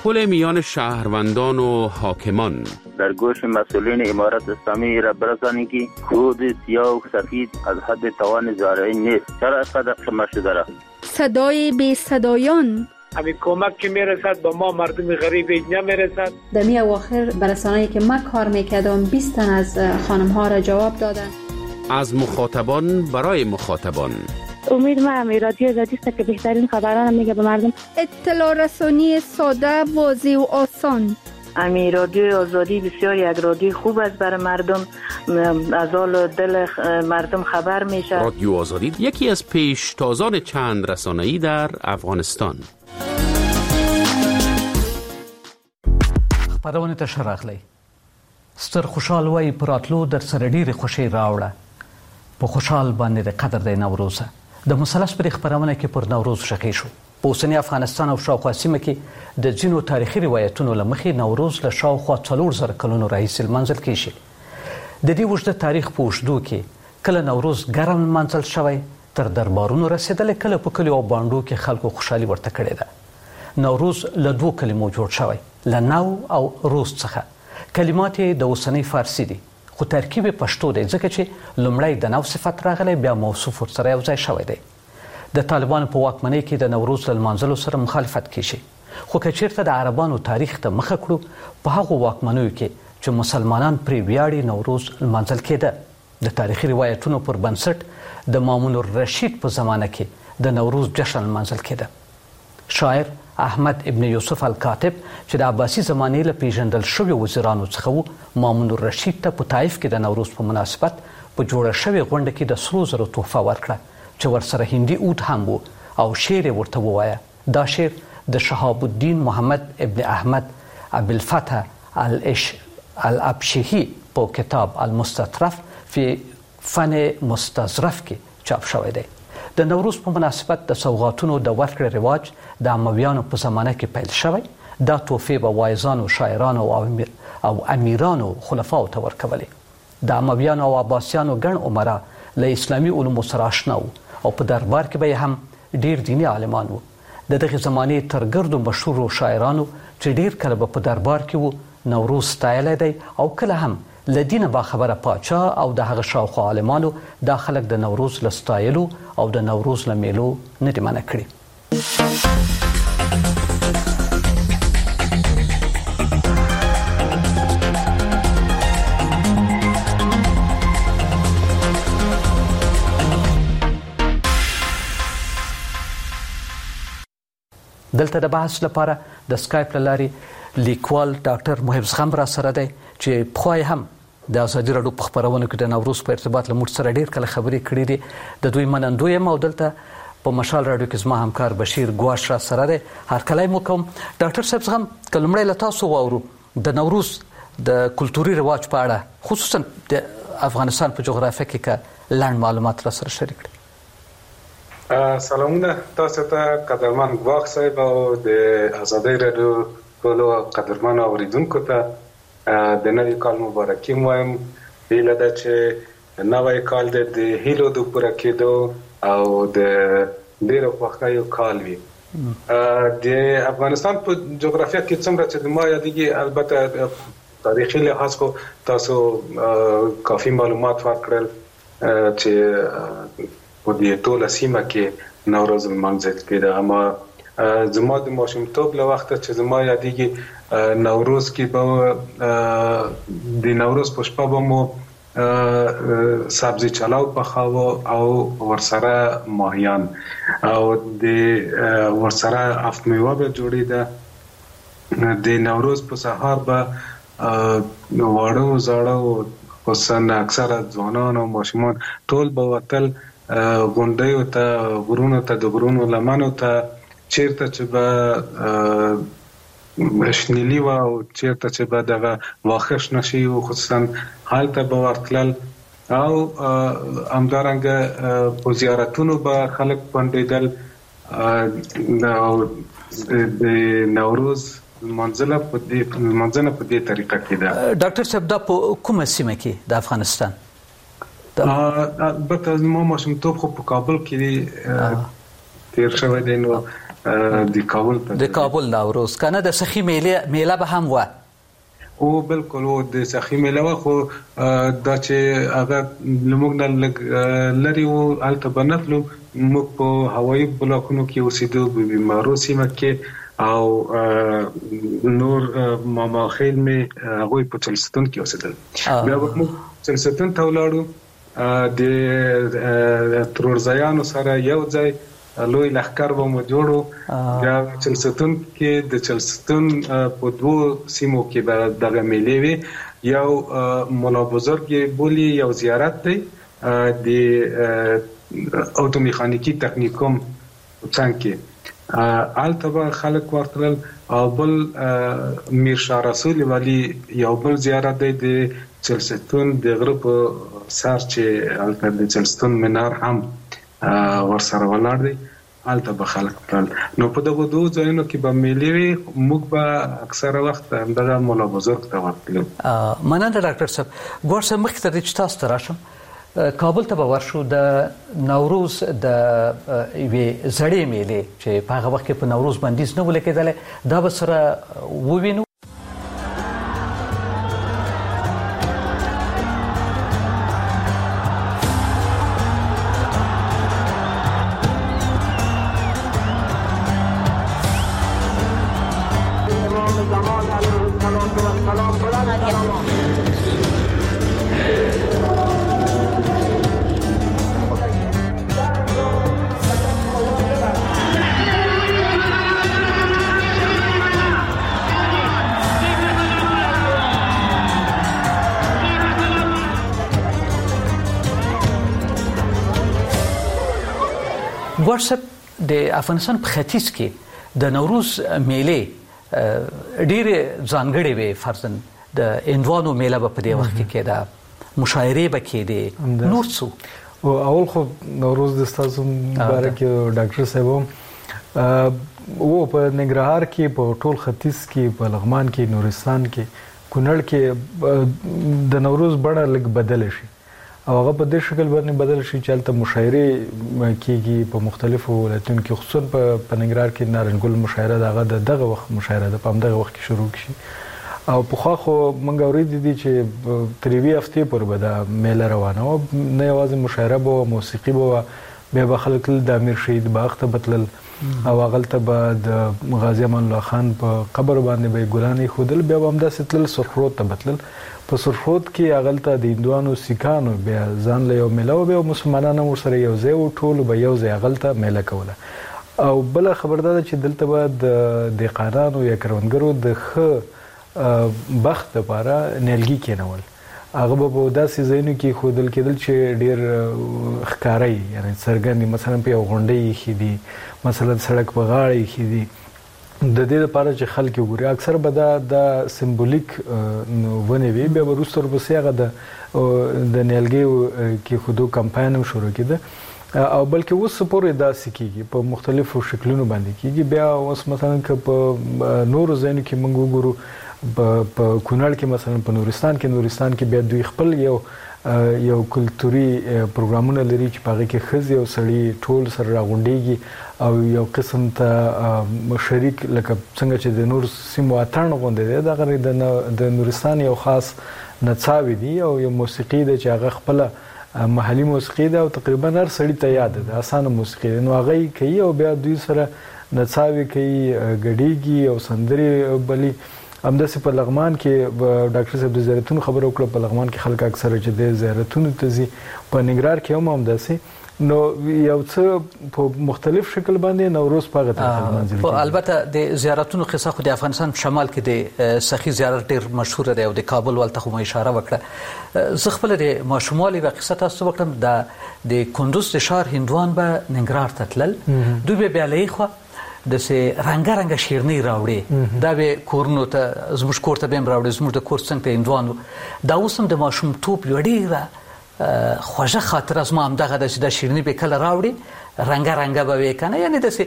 پل میان شهروندان و حاکمان. در گوش مسئولین امارت اسلامی را برسانید که خود سیاه و سفید از حد توان زارعین نیست. چرا اینقدر کم شده را؟ صدای بی صدایان. همین کمک که میرسد به ما مردم غریب نمیرسد. در می اواخر برسانه‌ای که من کار میکردم 20 تن از خانم ها را جواب دادن. از مخاطبان برای مخاطبان. امید ما رادیو آزادی است که بهترین خبران میگه به مردم. اطلاع رسانی ساده، واضح و آسان. رادیو آزادی بسیار یک رادیو خوب است برای مردم، از حال دل مردم خبر میشه. رادیو آزادی یکی از پیشتازان چند رسانه‌ای در افغانستان. خبرونه ته شراغلی ستر خوشحال وای پراتلو در سره ډیره خوشی راوړه. په خوشحال باندې د قدر د نوروز د مثلث پر خبرونه کې پر نوروز شکی شو. په اوسنی افغانستان او شاوخوا سیمه کې د ځینو تاریخي روایتونو لمخې نوروز له شاوخوا 4000 کلونو راهیسې لمانځل کیږي. د دې وجود تاریخ په اوږدو کې کله نوروز ګرم لمانځل شوی تر دربارونو رسیدل، کله په کلیو او باندو کې خلکو خوشحالي ورته کړې ده. نوروز له دوه کلمو جوړ شوی، له نو او روز څخه. کلمات د اوسنی فارسی دي خو ترکیب پښتو دی، ځکه چې لومړی د نو صفت راغلی بیا موصوف ورسره یو ځای شوی دی. د طالبانو په واکمنۍ کې د نوروز له لمانځلو سره مخالفت کیږي، خو که چیرته د عربانو تاریخ ته مخه کړو په هغو واکمنیو کې چې مسلمانان پرې ویاړي نوروز لمانځل کېده. د تاریخي روایتونو پر بنسټ د مامون الرشید په زمانه کې د نوروز جشن لمانځل کېده. شاعر احمد ابن یوسف الکاتب چې د عباسی زمانې له پیژندل شوی وزیرانو څخه و، مامون الرشید ته په طایف کې د نوروز په مناسبت په جوړه شوی غونډه کې د سرو زرو تحفه ورکړه چې ورسره هندي اود هم و او شعر ورته ووایه. دا شعر د شهاب الدین محمد ابن احمد ابوالفتح الابشهی په کتاب المستطرف فی فن مستظرف کې چاپ شوی دی. د نوروز په مناسبت د سوغاتونو د ورکړې رواج د امویانو په زمانه کې پیل شوی. دا تحفې به وایزانو، شاعرانو او امیرانو خلفاو ته ورکولې. د امویانو او عباسیانو ګڼ عمرا له اسلامي علومو سره آشنا وو او په دربار کې به هم ډیر دیني عالمان وو. د دغه زمانې تر ګردو مشهورو شاعرانو چې ډیر کله به په دربار کې وو نوروز ستایلی دی، او کله هم له دینه باخبره پاچا او د هغه شاوخوا عالمانو دا خلک د نوروز له ستایلو او د نوروز له میلو نه دي منع کړي. دلته د بحث لپاره د سکایپ له لارې لیکوال ډاکټر محب زغم را سره دی چې پخوا هم د ازادي راډیو په خپرونو کې د نوروز په ارتباط له موږ سره ډېر کله خبرې کړې دي. د دوی منندوی یم او دلته په مشال راډیو کې زما همکار بشیر ګواش را سره دی. هرکلی مو کوم. ډاکټر صاحب زغم، که لومړی له تاسو واورو د نوروز د کلتوري رواج په اړه، خصوصا د افغانستان په جغرافیه کې که لنډ معلومات را سره شریک کړئ. سلامونه تاسو ته قدرمن ګواښ صاحب او د ازادي راډیو ټولو قدرمنو اوریدونکو ته د نوي کال مبارکي وایم. هیله ده چې نوی کال د هیلو د پوره کېدو او د ډېرو خوښیو کال وي. د افغانستان په جغرافیه کې څومره چې د ما یادېږي، البته تاریخي لحاظ خو تاسو کافي معلومات ورکړل چې په دې ټوله سیمه کې نوروز لمانځل کېده. اما زما د ماشومتوب له وخته چې زما یادېږي نوروز کې به د نوروز په شپه به مو سبزی چلاو پخاوه او ورسره ماهیان او د ورسره افت میوه به جوړېده. د نوروز په سهار به واړه و زاړه خصوصا اکثره ځوانان او ماشومان ټول به وتل غونډیو ته، غرونو ته، د غرونو لمنو ته، چیرته چې به شنیلی و او چیرته چې به دغه واښه شنه شي و خصوصا هلته به ورتلل او همدارنګه په زیارتونو به خلک پنډېدل. د نوروز لمانځنه په دې طریقه کې ده. ډاکټر صاحب دا په کومه سیمه کې د افغانستان؟ البته ما ماشومتوب خو په کابل کې تیر شوی دی، نو د کابل نوروز کنه د سخی میله به هم و او بالکل او د سخی میله و خو دا چې هغه لموږ نه لري او الته بنفلو موږ په هوایي بلاکونو کې اوسېدو په بیمارو سیمه کې او نور ماما خیل می هغه په چلستون کې اوسېدل بیا موږ چلستون ته ولاړو د ترورزایانو سره یو ځای لوی لښکر به مو جوړو بیا چلستون کې د چلستون په دوو سیمو کې به دغه میلې وي یو مولا بزرګ بولی یو زیارت دی د اوتو میخانیکی تکنیکوم څنګه کې آلته به خلک ورتلل او بل میر شاه رسول ولی یو بل زیارت دی د چلستون د غره په سر چې آلته د چلستون منار هم ورسره ولاړ دی آلته به خلک تلل نو په دغه دوه ځایونو کې به میلې وي موږ به اکثره وخت همدغه مولا بزرګ ته ورتلو مننه ډاکټر صاحب ګور صاحب مخکې تر دې چې تاسو ته راشم کابل ته به ورشو د نوروز د یوې زړې میلې چې په هغه وخت کې په نوروز بندیز نه و لیکېدلی دا به سره ووینو ورسپ د افغانستان په ختیځ کې د نوروز میلې ډېرې ځانګړې وې فرضاً د هندوانو میله به په دې وخت کې کېده مشاعرې به کېدې نور څه اول خو نوروز د ستاسو مبارک ډاکټر صاحب و په ننګرهار کې په ټول ختیځ کې په لغمان کې نورستان کې کونړ کې د نوروز بڼه لږ بدله شي او هغه په دې شکل باندې بدل شي چې هلته مشاعرې کېږي په مختلفو ولایتونو کې خصوصا په ننګرهار کې نارنجګل مشاعره دغه وخت مشاعره ده په همدغه وخت کې شروع شي او پخوا خو موږ اورېدي دي چې تر یوې هفتې پورې به دا میله روانه وه نه یوازې مشاعره به وه موسیقي به وه بیا به خلک تلل د امیر شهید باغ ته به تلل او هغلته به د غازي امان الله خان په قبر باندې به یې ګلان ایښودل بیا به همداسې تلل سرخرود ته به تلل په سرخرود کې هغلته د هندوانو سیکانو بیا ځان له یو میله و بیا مسلمانان هم ورسره یو ځای و ټولو به یو ځای هغلته میله کوله او بله خبر دا ده چې دلته به د دهقانانو یا کروندګرو د ښه بخت دپاره نیالګي کېنول هغه به په داسې ځایونو کې ایښودل کېدل چې ډېر ښکاره یعنې څرګند مثلا په یو غونډۍ ایښي دي مثلا سړک په غاړه ایښي دي د دې لپاره چې خلک وګوري اکثر به دا سمبولیک ونې وي بیا به وروسته ورپسې هغه د نیالګیو کېښودو کمپاین هم شروع کېده او بلکې اوس پورې داسې کېږي په مختلفو شکلونو باندې کېږي بیا اوس مثلا که په نورو ځایونو کې موږ وګورو په کونړ کې مثلا په نورستان کې بیا دوی خپل یو کلتوري پروګرامونه لري چې په هغې کې ښځې او سړي ټول سره راغونډېږي او یو قسم ته شریک لکه څنګه چې د نور سیمو اتڼ غوندې دی دغه د نورستان یو خاص نڅاوې دي او یو موسیقي ده چې هغه خپله محلي موسیقي ده او تقریبا هر سړي ته یاد ده اسانه موسیقي ده نو هغه یې کوي او بیا دوی سره نڅاوې کوي ګډېږي او سندرې بلي همداسې په لغمان کې ډاکټر صاحب د زیارتونو خبره وکړه په لغمان کې خلک اکثره چې د زیارتونو ته ځي په ننګرهار کې هم همداسې نو یو څه په مختلف شکل باندې نوروز په هغه طرف منځل البته د زیارتونو قصه خو د افغانستان په شمال کې د سخي زیارت ډېر مشهوره دی او د کابل ولته خو مې اشاره وکړه زه خپله د ماشوموالي یوه قصه تاسو ته وکړم د کندوز د ښار هندوان به ننګرهار ته تلل دوی به بیا له یې داسې رنګه شیرنۍ راوړې دا به کورونو ته زموږ کور ته به هم راوړې زموږ د کور څنګ ته هندوانو دا اوس هم د ماشومتوب یوه ډېره خوږه خاطره زما همدغه ده چې دا شیرني به کله راوړي رنګه به وې که نه یعنې داسې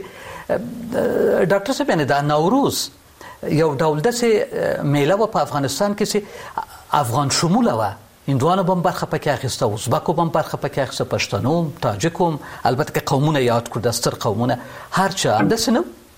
ډاکټر صاحب یعنې دا نوروز یو ډول داسې میله وه په افغانستان کې چې افغان شموله وه هندوانو به هم برخه پکې اخیسته ازبکو به هم برخه پکې اخیسته پښتنو هم تاجکو هم البته که قومونه یاد کړو د ستر قومونه هر چا همداسې نه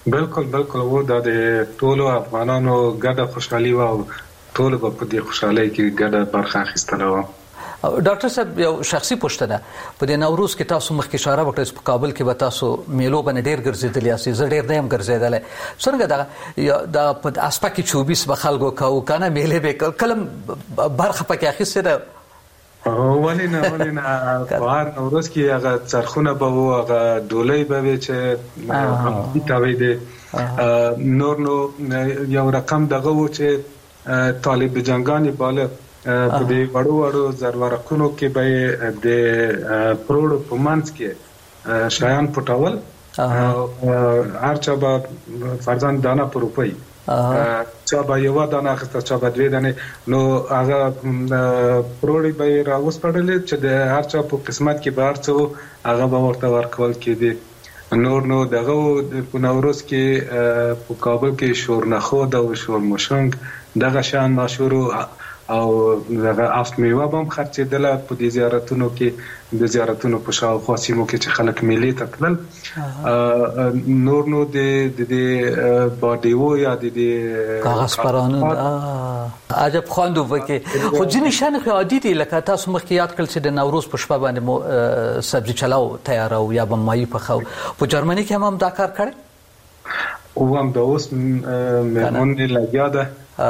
بالکل و د ټولو افغانانو ګډه خوشحالي و او ټول په دې خوشحالۍ کې ګډه برخه اخیستله و. ډاکټر صاحب یو شخصي پوښتنه په دې نوروز کې تاسو مخکې اشاره وکړه په کابل کې به تاسو میلو باندې ډېر ګرځېدلی یاستئ، زه ډېر نه یم ګرځېدلی. څرنګه دا په اسپه کې چوبیس به خلکو کوو که نه میلې به کله برخه پکې اخیستې ده؟ ولې نه په هر نوروز کې هغه څرخونه به وو، هغه ډولۍ به وي چې تاویدې. نور نو یو رقم دغه و چې طالب جنګانې باله په دې وړو زرورقونو کې به د پروړو په منځ کې شیان پټول، هر چا به فرضاً دانه په روپۍ، چا به یوه دانه اخیسته، چا به دوې دانې، نو هغه پروړې به یې راوسپړلې چې د هر چا په قسمت کې به هر څه هغه به ورته ورکول کېدې. نور نو دغه په نوروز کې په کابل کې شورنخود او شورمشنګ دغه شیان مشهور او دغه افت میوه به هم خرڅېدله په دې زیارتونو کې، د زیارتونو په شاوخوا سیمو کې چې خلک میلې ته تلل. نور نو د باډیو یا د کاغذ پرانو عجب خوند و پکې. خو ځینې شیان خو عادي دي، لکه تاسو مخکې یاد کړل چې د نوروز په شپه باندې مو سبزي چلاو تیارو یا به ماهي پخو. په جرمني کې هم دا کار کړی او هم د اوس مېرمنې لګیا ده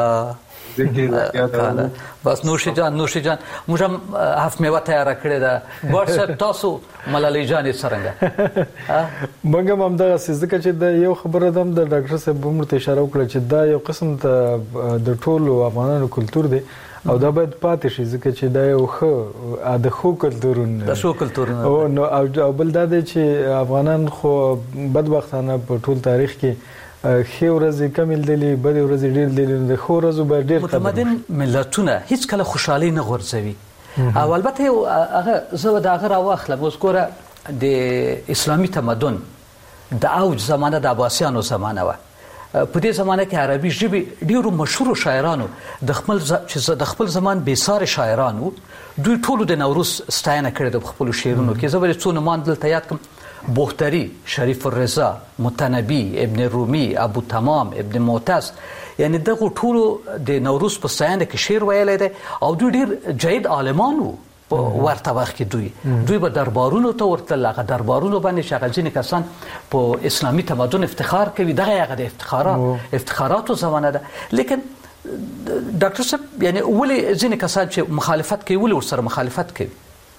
بس نوشي جان موږ هم هفت میوه تیاره کړې ده. ګوډ صاحب تاسو ملالۍ جانې څرنګه؟ موږ هم همدغسې ځکه چې د یو خبره ده هم د ډاکټر صاحب هم ورته اشاره وکړه چې دا یو قسم د ټولو افغانانو کلتور دی او دا باید پاتې شي، ځکه چې دا یو ښه د ښو کلتورونه او بل دا دی چې افغانان خو بدبختانه په ټول تاریخ کې ښې ورځې کم لیدلې، بدې ورځې ډېر لیدلې. د ښو ورځو به ډېر متمدن ملتونه هیڅ کله خوشحالي نه غورځوي. او البته هغه زه د هغه راواخلم، اوس ګوره د اسلامي تمدن د اوج زمانه د عباسیانو زمانه وه. په دې زمانه کې عربي ژبې ډېرو مشهورو شاعرانو د خپل زمان بېسارې شاعران وو، دوی ټولو د نوروز ستاینه کړې ده په خپلو شعرونو کې. زه به څو نومان دلته یاد کړم: بختری، شریف الرضا، متنبی، ابن رومی، ابو تمام، ابن معتز. یعنی دغه ټولو د نوروز په ستاینه کې شعر ویلی دی او دوی ډېر جید عالمان وو په ورته وخت کې. دوی به دربارونو ته ورتلل، هغه دربارونو باندې چې هغه ځینې کسان په اسلامي تمدن افتخار کوي، دغه هغه د افتخاراتو زمانه ده. لیکن ډاکټر صاحب یعنی ولې ځینې کسان چې مخالفت کوي ولې ورسره مخالفت کوي؟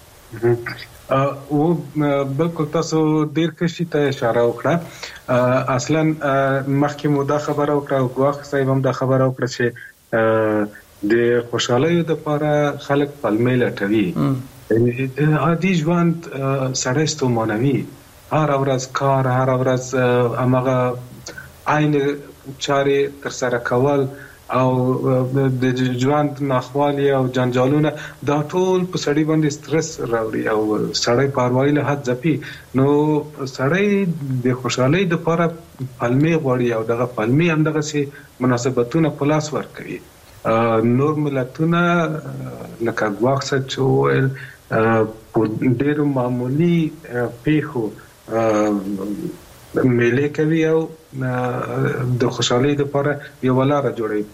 او بالکل تاسو ډیر کشي ته اشاره وکړه. اصلا مخکې مو دا خبره وکړه او ګواښ صاحب هم دا خبره وکړه چې د خوشحالۍ لپاره خلک پلمې لټوي. عادي ژوند سړی ستومانوي، هر ورځ کار، هر ورځ هماغه عین چارې ترسره کول او د ژوند ناخوالي او جنجالونه دا ټول په سړی باندې سترس راوړي او سړی په اروايي لحاظ ځپي. نو سړی د خوشحالۍ لپاره پلمې غواړي او دغه پلمې همدغسې مناسبتونه په لاس ورکوي. نور ملتونه لکه ګواښ صاحب چې وویل په ډېرو معمولي پیښو میلې کوي او د خوشحالۍ لپاره یوه لاره جوړوي.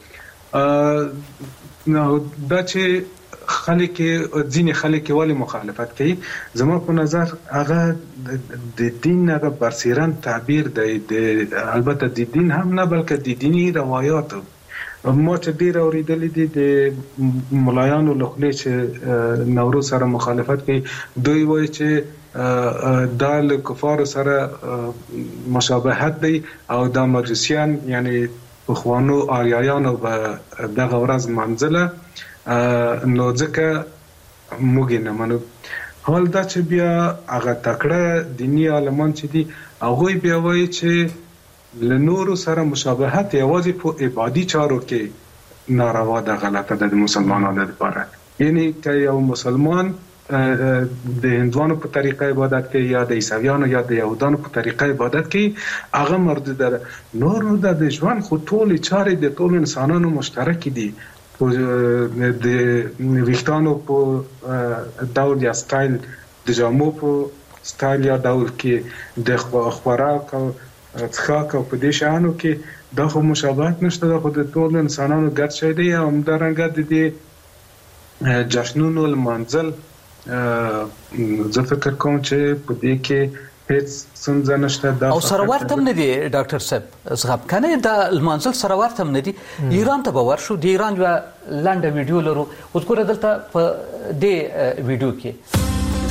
دا چې ځینې خلک ولې مخالفت کوي، زما په نظر هغه د دین هغه برسیرن تعبیر دی. البته د دین هم نه بلکې د دیني روایاتو ما چې ډېر اورېدلي دي د ملایانو له خولې چې نوروز سره مخالفت کوي. دوی وایي چې دا له کفارو سره مشابهت دی او دا مجوسیان یعنی پخوانو آریایانو به دغه ورځ منځله، نو ځکه موږ نه منو. حال دا چې بیا هغه تکړه دیني عالمان چې دي هغوی بیا وایي چې له نورو سره مشابهت یوازې په عبادي چارو کې ناروا ده، غلطه ده د مسلمانانو لپاره. یعنی که یو مسلمان د هندوانو په طریقه عبادت کوي یا د عیسویانو یا د یهودانو په طریقه عبادت کوي هغه مردود ده. نور نو د ژوند خو ټولې چارې د ټولو انسانانو مشترکې دي. د ویښتانو په ډول یا سټایل، د جامو په سټایل یا ډول کې، د خوراک او څښاک او په دې شیانو کې دا خو مشابهت نشته، دا خو د ټول انسانانو ګډ شی دی. او همدارنګه د دې جشنونو لمانځل زه فکر کوم چې په دې کې هیڅ څنګه نشته. او سره ورته هم نه دي ډاکټر صاحب زغب کنه دا المنزل سره ورته هم نه دي. ایران ته باور شو، د ایران یو لنډه ویډیو لرو، اوس ګوره دلته په دې ویډیو کې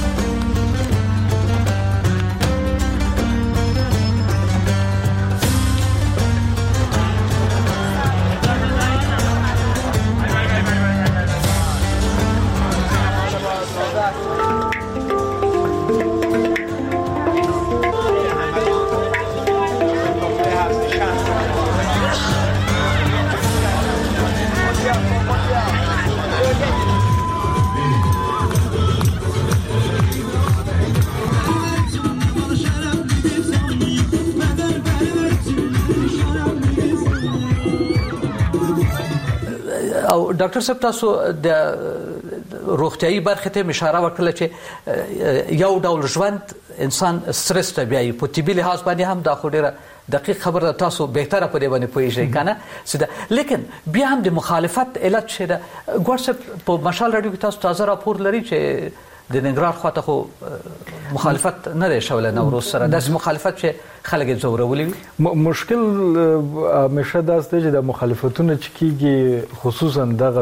ډاکټر صاحب تاسو د روغتیايي برخې ته اشاره وکړه چې یو ډول ژوند انسان سترس ته بیایي، په طبي لحاظ باندې هم دا خو ډېره دقیق خبره تاسو بهتره په دې باندې پوهیږئ کنه سیده. لیکن بیا هم د مخالفت علت شه ده. ګوړ صاحب په مشال رادیو کې تاسو تازه راپور لري چې د ننګرهار خواته خو مخالفت نه دی شوله نوروز سره، داسې مخالفت چې خلک یې ځورولي وي. مشکل همیشه داسې دی چې د مخالفتونه چې کېږي خصوصا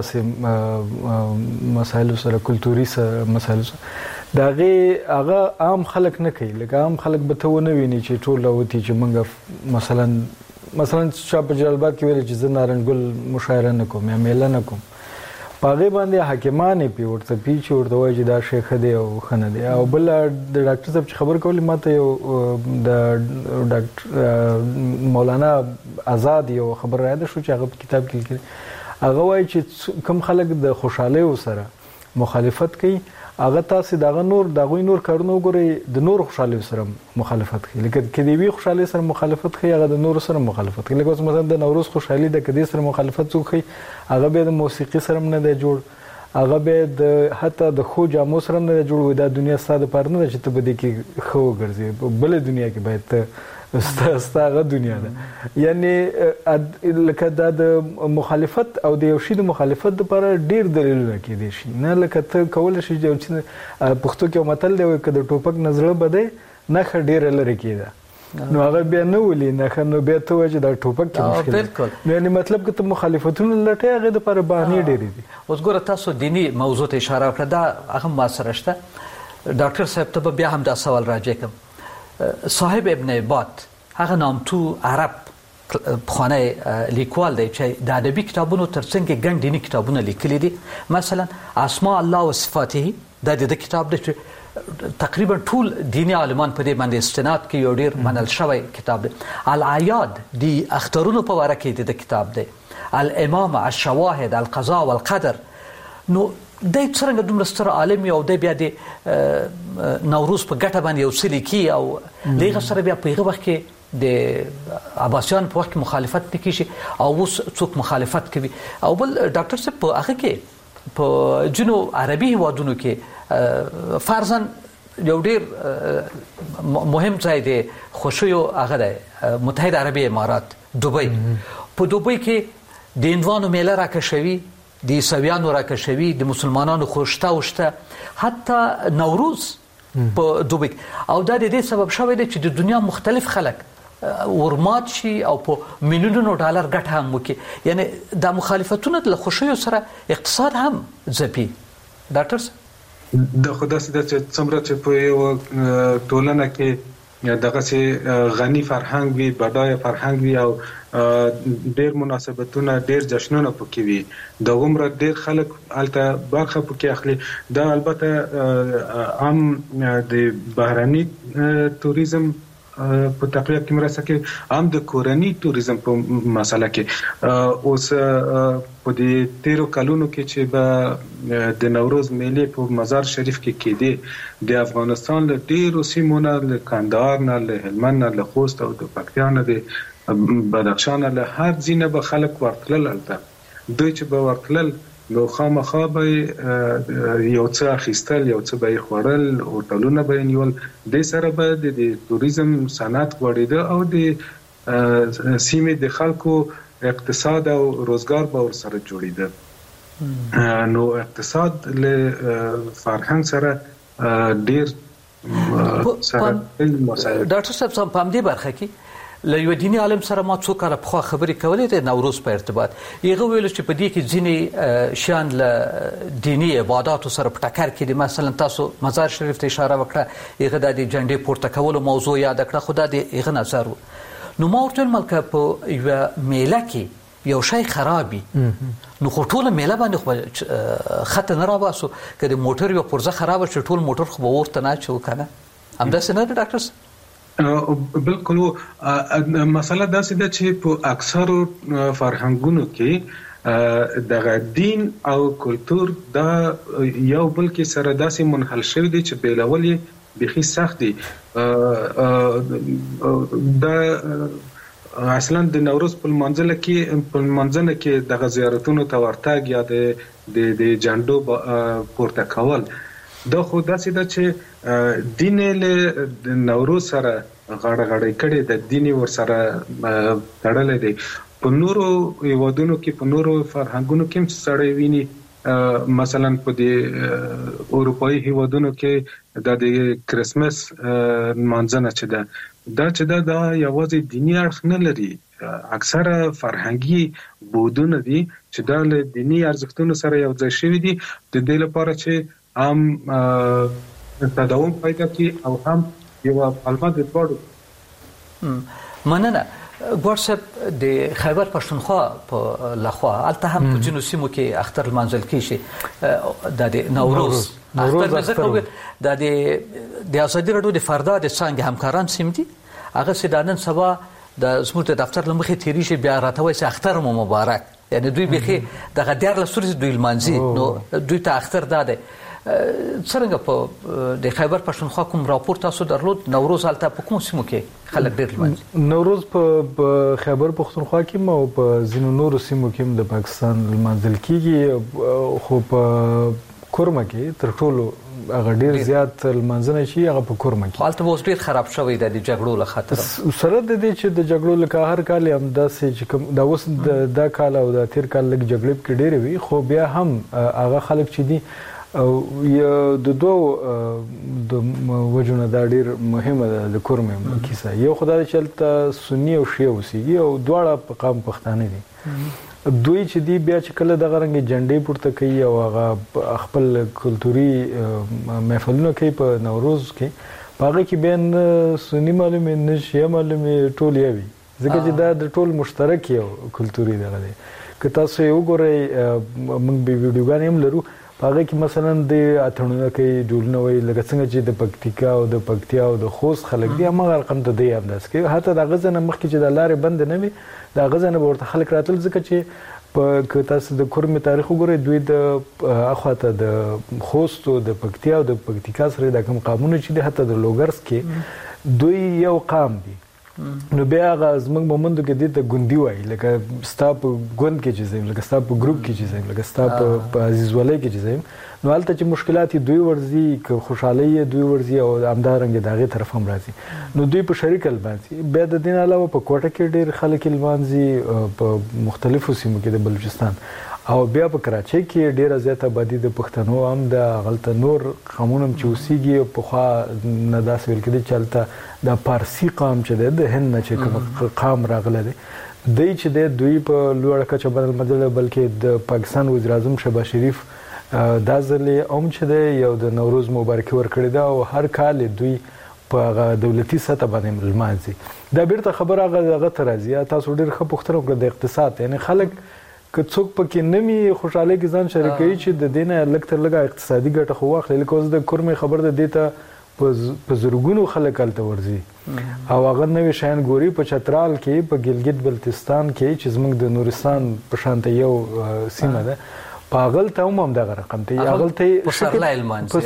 دغسې مسایلو سره، کلتوري مسایلو سره، د هغه عام خلک نه کوي. لکه عام خلک به ته ونه ویني چې ټول راوتي چې موږ مثلا چا په جلال آباد کې ویل چې زه نارنج ګل مشاعره نه کوم یا میله نه کوم، په هغې باندې حاکمان یې پې ورته پي چې ورته وایي چې دا شی ښه دی او ښه نه دی. او بله د ډاکټر صاحب چې خبرې کولې ما ته یو د ډاکټر مولانا آزاد یو خبر رایاده شو چې هغه په کتاب کې لیکلي، هغه وایي چې کوم خلک د خوشحالیو سره مخالفت کوي هغه تاسو دغه دغوی نور کارونه وګورئ، د نور خوشحالیو سره مخالفت کوي. لکه که د یوې خوشحالۍ سره مخالفت کوي هغه د نورو سره مخالفت کوي. لکه اوس مثلا د نوروز خوشحالي ده، که دې سره مخالفت څوک کوي هغه بیا د موسیقي سره هم نه دی جوړ، هغه بیا د حتی د ښو جامو سره هم نه دی جوړ. دا دنیا ستا دپاره نه ده چې ته په دې کې ښه وګرځې، په بله دنیا کې باید ته ستا هغه دنیا ده. یعنې لکه دا د مخالفت او د یو شي د مخالفت دپاره ډېر دلیلونه کېدی شي، نه لکه ته کولی شي چې پښتو کې یو متل دی که د ټوپک نه زړه بدی نښه ډېره لرې کېده، نو هغه بیا نه ولي نښه، نو بیا ته وایې چې دا ټوپک کې مشکل دی. نو یعنې مطلب که ته مخالفتونه لټوې هغې دپاره بهانې ډېرې دي. اوس ګوره تاسو دیني موضوع ته اشاره وکړه، دا هغه ما سره شته. ډاکټر صاحب ته به بیا هم دا سوال راجع کړم. صاحب ابن عباد هغه نامتو عرب پخوانی لیکوال دی چې د ادبي کتابونو ترڅنګ ګڼ دیني کتابونه لیکلي دي. مثلا اسماء الله و صفاته دا د کتاب دی چې تقریبا ټول دینی عالمان په دې باندې استناد کوي، یو ډیر منل شوی کتاب دی. العیاد دی اخترونو په واره کې د کتاب دی. الامام، الشواهد، القضاء والقدر. نو د څرنګه دومره ستر عالم او د بیا د نوروز په ګټه باندې یو څه لیکي او دغه سره بیا په هغه وخت کې د عباسیان په وخت کې مخالفت نه کیږي او اوس څوک مخالفت کوي. او بل ډاکټر صاحب په هغه کې په جنو عربي هیوادونو کې فرضاً یو ډیر مهم ځای دی خوشیو هغه دی متحده عربي امارات دوبۍ. په دوبۍ کې د هندوانو میله راکشوي، د عیسویانو راکشوي، د مسلمانانو خوشته وشته، حتی نوروز په دوبۍ. او دا د دې سبب شوی دی چې د دنیا مختلف خلک ورمات شي او په میلیونونو ډالر ګټه هم وکړي. یعنی دا مخالفتونه له خوشیو سره اقتصاد هم ځپي. ډاکټر د خدا سي د څومره چې په یو ټولنه کې دغه سي غني فرهنګ وي، بډای فرهنګ وي او ډېر مناسبتونه، ډېر جشنونه پکې وي، د عمر ډېر خلک الته برخه پکې اخلي. دا البته عام د بهراني توریزم په تقویه کې مرسته کوي، عام د کورني توریزم په مسله کې. اوس په دې 13 کلونو کې چې به د نوروز میلې په مزار شریف کې کېدې، د افغانستان له ډېرو سیمو نه، له کندهار نه، له هلمند نه، له خوست او د پکتیا نه، د بدخشان نه، له هر ځای نه به خلک ورتلل. هلته دوی چې به ورتلل نو خامخا به یو څه اخیستل، یو څه به خوړل، هوټلونه به نیول. د سره به د توریزم صنعت غوړېده او د سیمې د خلکو اقتصاد او روزګار به ورسره جوړېده. نو اقتصاد له فرهنګ سره ډېر سره ډاکټر صاحب په همدې برخه کې له یو دیني عالم سره ما څو کاله پخوا خبرې کولې د نوروز په ارتباط. هغه ویل چې په دې کې ځینې شیان له دیني عباداتو سره په ټکر کې دي. مثلا تاسو مزار شریف ته اشاره وکړه، هغه د جنډې پورته کولو موضوع یاد کړه، خو دا د هغه نظر و. نو ما ورته ویل که په یوه میله کې یو شی خرابي نو خو ټوله میله باندې خو خطه نه راباسو. که د موټر یوه پرزه خرابه شي ټول موټر خو به ورته نه اچوو که نه. همداسې نه ده ډاکټر صاحب؟ بالکل. مسله داسې ده چې په اکثرو فرهنګونو کې دغه دین او کلتور دا یو بل کې سره داسې منحل شوی دی چې بیلول یې بیخي سخت دي. دا اصلا د نوروز په لمانځنه کې دغه زیارتونو ته ورتګ یا د جنډو پورته کول دا خو داسې ده چې دین له نوروز سره غاړه کړي، د دین ور سره تړلې دي. په نورو هیوادونو کې، په نورو فرهنګونو کې هم سړی ویني، مثلا په د اروپایي هیوادونو کې د کرسمس منځنه چې دا یوازې دینی اړخ نه لري، اکثره فرهنګي بودونه دي چې دا له دینی ارزښتونو سره یو ځای شوي دي د دې لپاره چې هم تداوم پیدا کی او هم یو پلمه د پړو. مننه. ګوړ صاحب د خیبر پښتونخوا په لخوا الته هم په جنو سیمو کې اختر منځل کیږي د نوروز اختر ذکر د ازادي رادیو د فردا د څنګه همکاران سیم دي هغه سیدانن سبا د زموږ د دفتر لمخې تیری شي بیا راتوي چې اختر مو مبارک، یعنی دوی بخي د غدیر لسوري دوی المنزي نو دوی ته اختر داده. څنګه په د خیبر پښتونخوا کوم راپور تاسو درلود نوروز الته په کوم سیمو کې خلک ډېر لمانځي؟ نوروز په خیبر پښتونخوا کې او په ځینو نورو سیمو کې د پاکستان لمانځل کیږي، خو په کورمه کې تر ټولو هغه ډیر زیات لمانځنه شي هغه په کورمه کې. حالت اوس ډیر خراب شوی د جګړو له خاطر سره د دې چې د جګړو له هر کال هم داسې چې کوم دا اوس د کال او د تیر کال لږ جګړې کې ډېر وي، خو بیا هم هغه خلک چې دي او د دوه د وجونه دا ډیر مهمه ده د کورمه کیسه. یو خدای چې سنی او شیعه اوسېږي او دواړه په قام پښتانه دي. دوی چې دی بیا چې کله دغه رنګ جنډې پورته کوي او هغه خپل کلتوري محفلونه کوي په نوروز کې، په هغه کې بیا سني معلومې نه شیعه معلومې ټول یې وي، ځکه چې دا د ټول مشترک یو کلتوري دغه دی. که تاسو یې وګورئ موږ به ویډیوګانې هم لرو، په هغه کې مثلا د اتڼونه کوي، ډولونه وایي، لکه څنګه چې د پکتیکا او د پکتیا او د خوست خلک دي هماغه رقم ته دی همداسې کوي. حتی د هغه ځای نه مخکې چې د لارې بندې نه وي د هغه ځای نه به ورته خلک راتلل، ځکه چې که تاسو د کورمې تاریخ وګورئ دوی د اخواته د خوست او د پکتیا او د پکتیکا سره دا کوم قامونه چې دي حتی د لوګرس کې دوی یو قام دي. نو بیا هغه زموږ په منځو کې دې ته ګوندي وایي، لکه ستا په ګوند کې چې ځایم، لکه ستا په ګروپ کې چې ځایم، لکه ستا په عزیزولۍ کې چې ځایم. نو هلته چې مشکلات یې دوی ورځي، که خوشحالۍ یې دوی ورځي او همدارنګه د هغې طرف هم راځي، نو دوی په شریکه لمانځي. بیا د دې نه علاوه په کوټه کې ډېر خلک یې لمانځي په مختلفو سیمو کې د بلوچستان، او بیا په کراچۍ کې ډېره زیاته آبادي د پښتنو هم د هغلته نور قومونه هم چې اوسېږي. پخوا نه داسې ویل کېدی چې هلته د پارسي قام چې دی د هند نه چې کوم قام راغلی دی دی چې دی دوی په لوړه کچه باندې لمانځلی، بلکې د پاکستان وزیر اعظم شهباز شریف دا ځل یې هم چې دی یو د نوروز مبارکي ورکړې ده او هر کال دوی په هغه دولتي سطح باندې لمانځي. دا بیرته خبره هغه ته راځي. تاسو ډېر ښه پوښتنه وکړه د اقتصاد، یعنی خلک که څوک پکې نه وي خوشحالۍ کې ځان شریکوي چې د دې نه لږ تر لږه اقتصادي ګټه خو واخلي. لکه اوس د کورمې خبر ده، دې ته په زرګونو خلک هلته ورځي او هغه نوي شیان ګوري. په چترال کې، په ګلګت بلتستان کې چې زموږ د نورستان په شانته یو سیمه ده، په هغلته هم همدغه رقم دی. هغلته پسرلی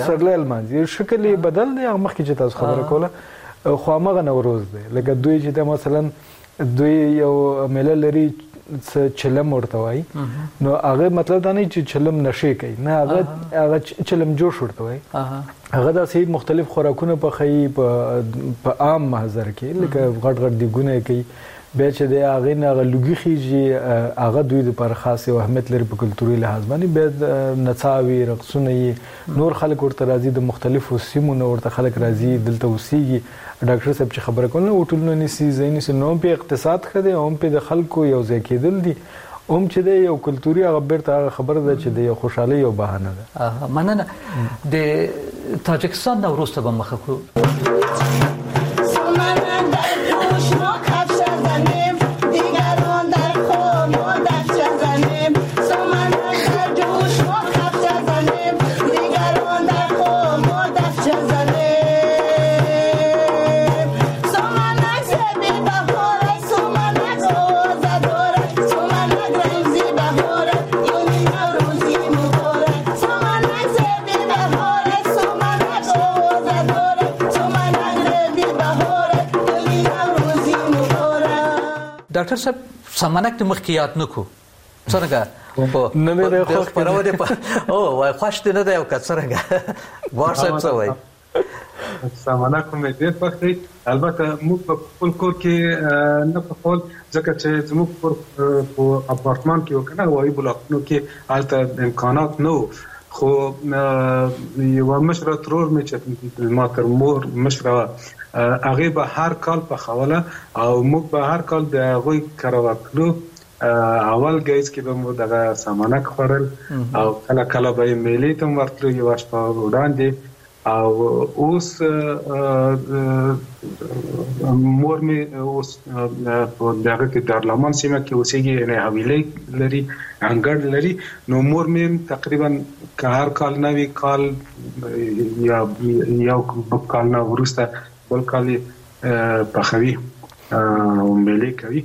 لمانځي، شکل یې بدل دی. هغه مخکې چې تاسو خبره کوله خو همغه نوروز دی. لکه دوی چې مثلا دوی یو میله لري چلم ورته وایي نو هغه مطلب دا نه چې چلم نشي کوي نه هغه چلم جوش ورته وایي هغه داسې مختلف خوراکونه پخوي په عام محضر کې لکه غټ غټ دیګونه کوي بیا چې د هغې نه هغه لوګي خیږي هغه دوی دپاره خاص یو اهمیت لري په کلتوري لحاظ باندې بیا نڅاوي رقصونه یې نور خلک ورته راځي د مختلفو سیمو نه ورته خلک راځي دلته اوسېږي ډاکټر صاحب چې خبره کوله هوټلونه نیسي ځای نیسي نو هم پې اقتصاد ښه دی هم پې د خلکو یو ځای کېدل دي هم چې دی یو کلتوري هغه بیرته هغه خبره ده چې د یو خوشحالۍ یو بهانه ده. مننه. د تاجکستان نه وروسته به مخه کړو. ډاکټر صاحب سمنک د مخکې یاد نه کړو څرنګه نه مې د خپرونې په وای خوښ دی نه دی او که څرنګه وار صاحب څه وایي سمنک مې ډېر خوښ دی البته موږ په خپل کور کې نه پخول ځکه چې زموږ په اپارتمان کې وو که نه هوایي بلاکونو کې هلته امکانات نه وو خو یوه مشره ترور مې چې ما تر مور مشره هغه به هر کال پخوله او موږ به هر کال د هغوی کره وکړو اول ګیز کې به مو دغه سمنک خوړل او کله کله به یې میلې ته هم ورتلو یوه شپه وړاندې او اوس مور مې اوس په دغه کې دارالمان سیمه کې اوسېږي یعنې حویلۍ لري انګړ لري نو مور مې تقریبا که هر کال نوي کال یا یو کال نه وروسته بل کال پخوي او میلې کوي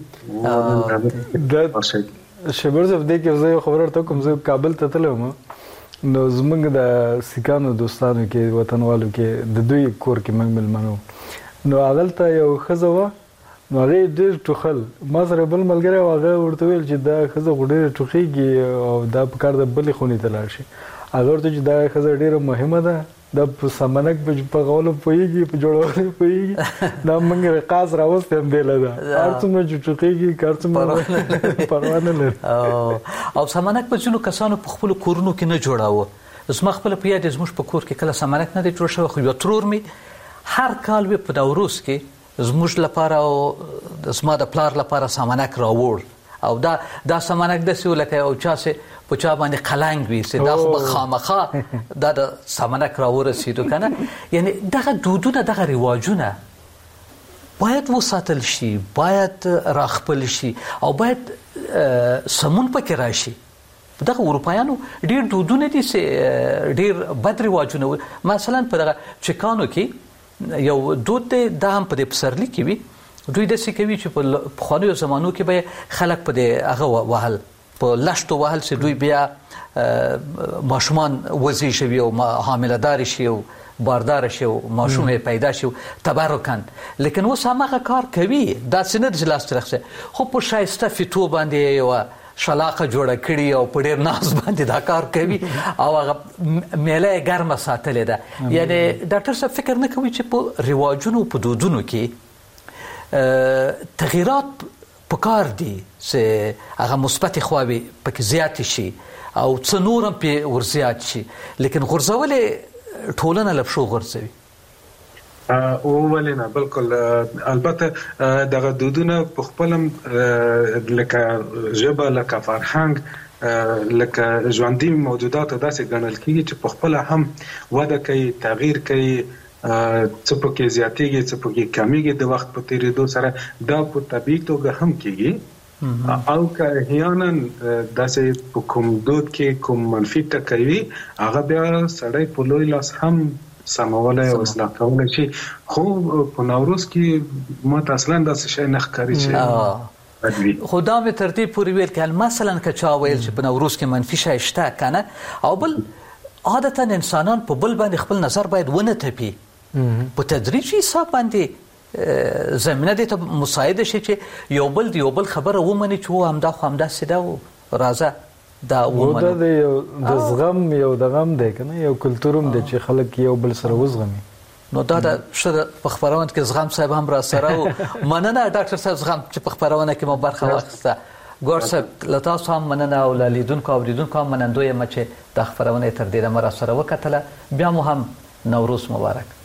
شبر صاحب دې کې زه یو خبره ورته کوم زه کابل ته تللی وم نو زموږ د سیکانو دوستانو کې وطنوالو کې د دوی کور کې موږ مېلمانه نو هغلته یو ښځه وه نو هغې ډېر ټوخل ما سره بل ملګری و هغه ورته ویل چې دا ښځه خو ډېره ټوخېږي او دا په کار د بلې خونې ته لاړ شي هغه ورته چې دا ښځه ډېره مهمه ده دا په سمنک په پخولو پوهېږي په جوړولو پوهېږي دا موږ رقاص راوستی هم بیله ده هر څومره چې ټوخېږي هر څومره پروا نه لري او سمنک په ځینو کسانو په خپلو کورونو کې نه جوړاوه زما خپله په یاد زموږ په کور کې کله سمنک نه دی جوړ شوی خو یو ترور مې هر کال وی په نوروز کې زموږ لپاره او زما د پلار لپاره سمنک راوړ او دا سمنک داسې و لکه یو چاسې په چا باندې قلنګ وي چې دا خو به خامخا دا د سمنک راورسېدو که نه یعنې دغه دودونه دغه رواجونه باید وساتل شي باید راخپل شي او باید سمون پکې راشي دغه اروپایانو ډېر دودونه دي چې ډېر بد رواجونه مثلا په دغه چکانو کې یو دود دی دا هم په دې پسرلي کې وي دوی داسې کوي چې په پخوانیو زمانو کې به خلک په دې هغه وهل په لشتو وهل چې دوی بیا ماشومان وزیږوي او حامله دارې شي او بارداره شي او ماشوم یې پیدا شي تبرکن لیکن اوس هماغه کار کوي داسې نه ده چې لاس ترخصه خو په ښایسته فیتو باندې یوه شلاقه جوړه کړي او په ډېر ناز باندې دا کار کوي او هغه میله یې ګرمه ساتلې ده یعنې ډاکټر صاحب فکر نه کوي چې په رواجونو په دودونو کې تغییرات پکار دي چې هغه مثبت خواوې پکې زیاتې شي او څه نور هم پې ورزیات شي لیکن غورځول یې ټولنه له پښو غورځوي ولې نه بالکل البته دغه دودونه په خپل لکه ژبه لکه فرهنګ لکه ژوندي موجودات داسې ګڼل کېږي چې په خپل هم وده کوي تغییر کوي څه پکې زیاتېږي څه پکې کمیږي د وخت په تېرېدو سره دا په طبیعي توګه هم کېږي او که احیانا داسې په کوم دود کې کوم منفي ټکی وي هغه بیا سړی په لوی لاس هم سمولی او اصلاح کولی شي خو په نوروز کې ما ته اصلا داسې شی نه ښکاري چې خو دا مې تر دې پورې ویل که مثلا که چا ویل چې په نوروز کې منفي شی شته که نه او بل عادتا انسانان په بل باندې خپل نظر باید ونه تپي په تدریجي حساب باندې زمینه دې ته مساعده شي چې یو بل خبره ومني چې همدا خو همداسې ده او راځه دا ومنو. دا د زغم یو د غم دی که نه، یو کلتور هم دی چې خلک یو بل سره وزغمي. نو دا د ښه په خپرونه کې زغم صاحب هم را سره و. مننه ډاکټر صاحب زغم چې په خپرونه کې مو برخه واخیسته. ګور صاحب له تاسو هم مننه او له لیدونکو او اورېدونکو هم منندوی یم چې دا خپرونه یې تر دې دمه را سره وکتله. بیا مو هم نوروز مبارک.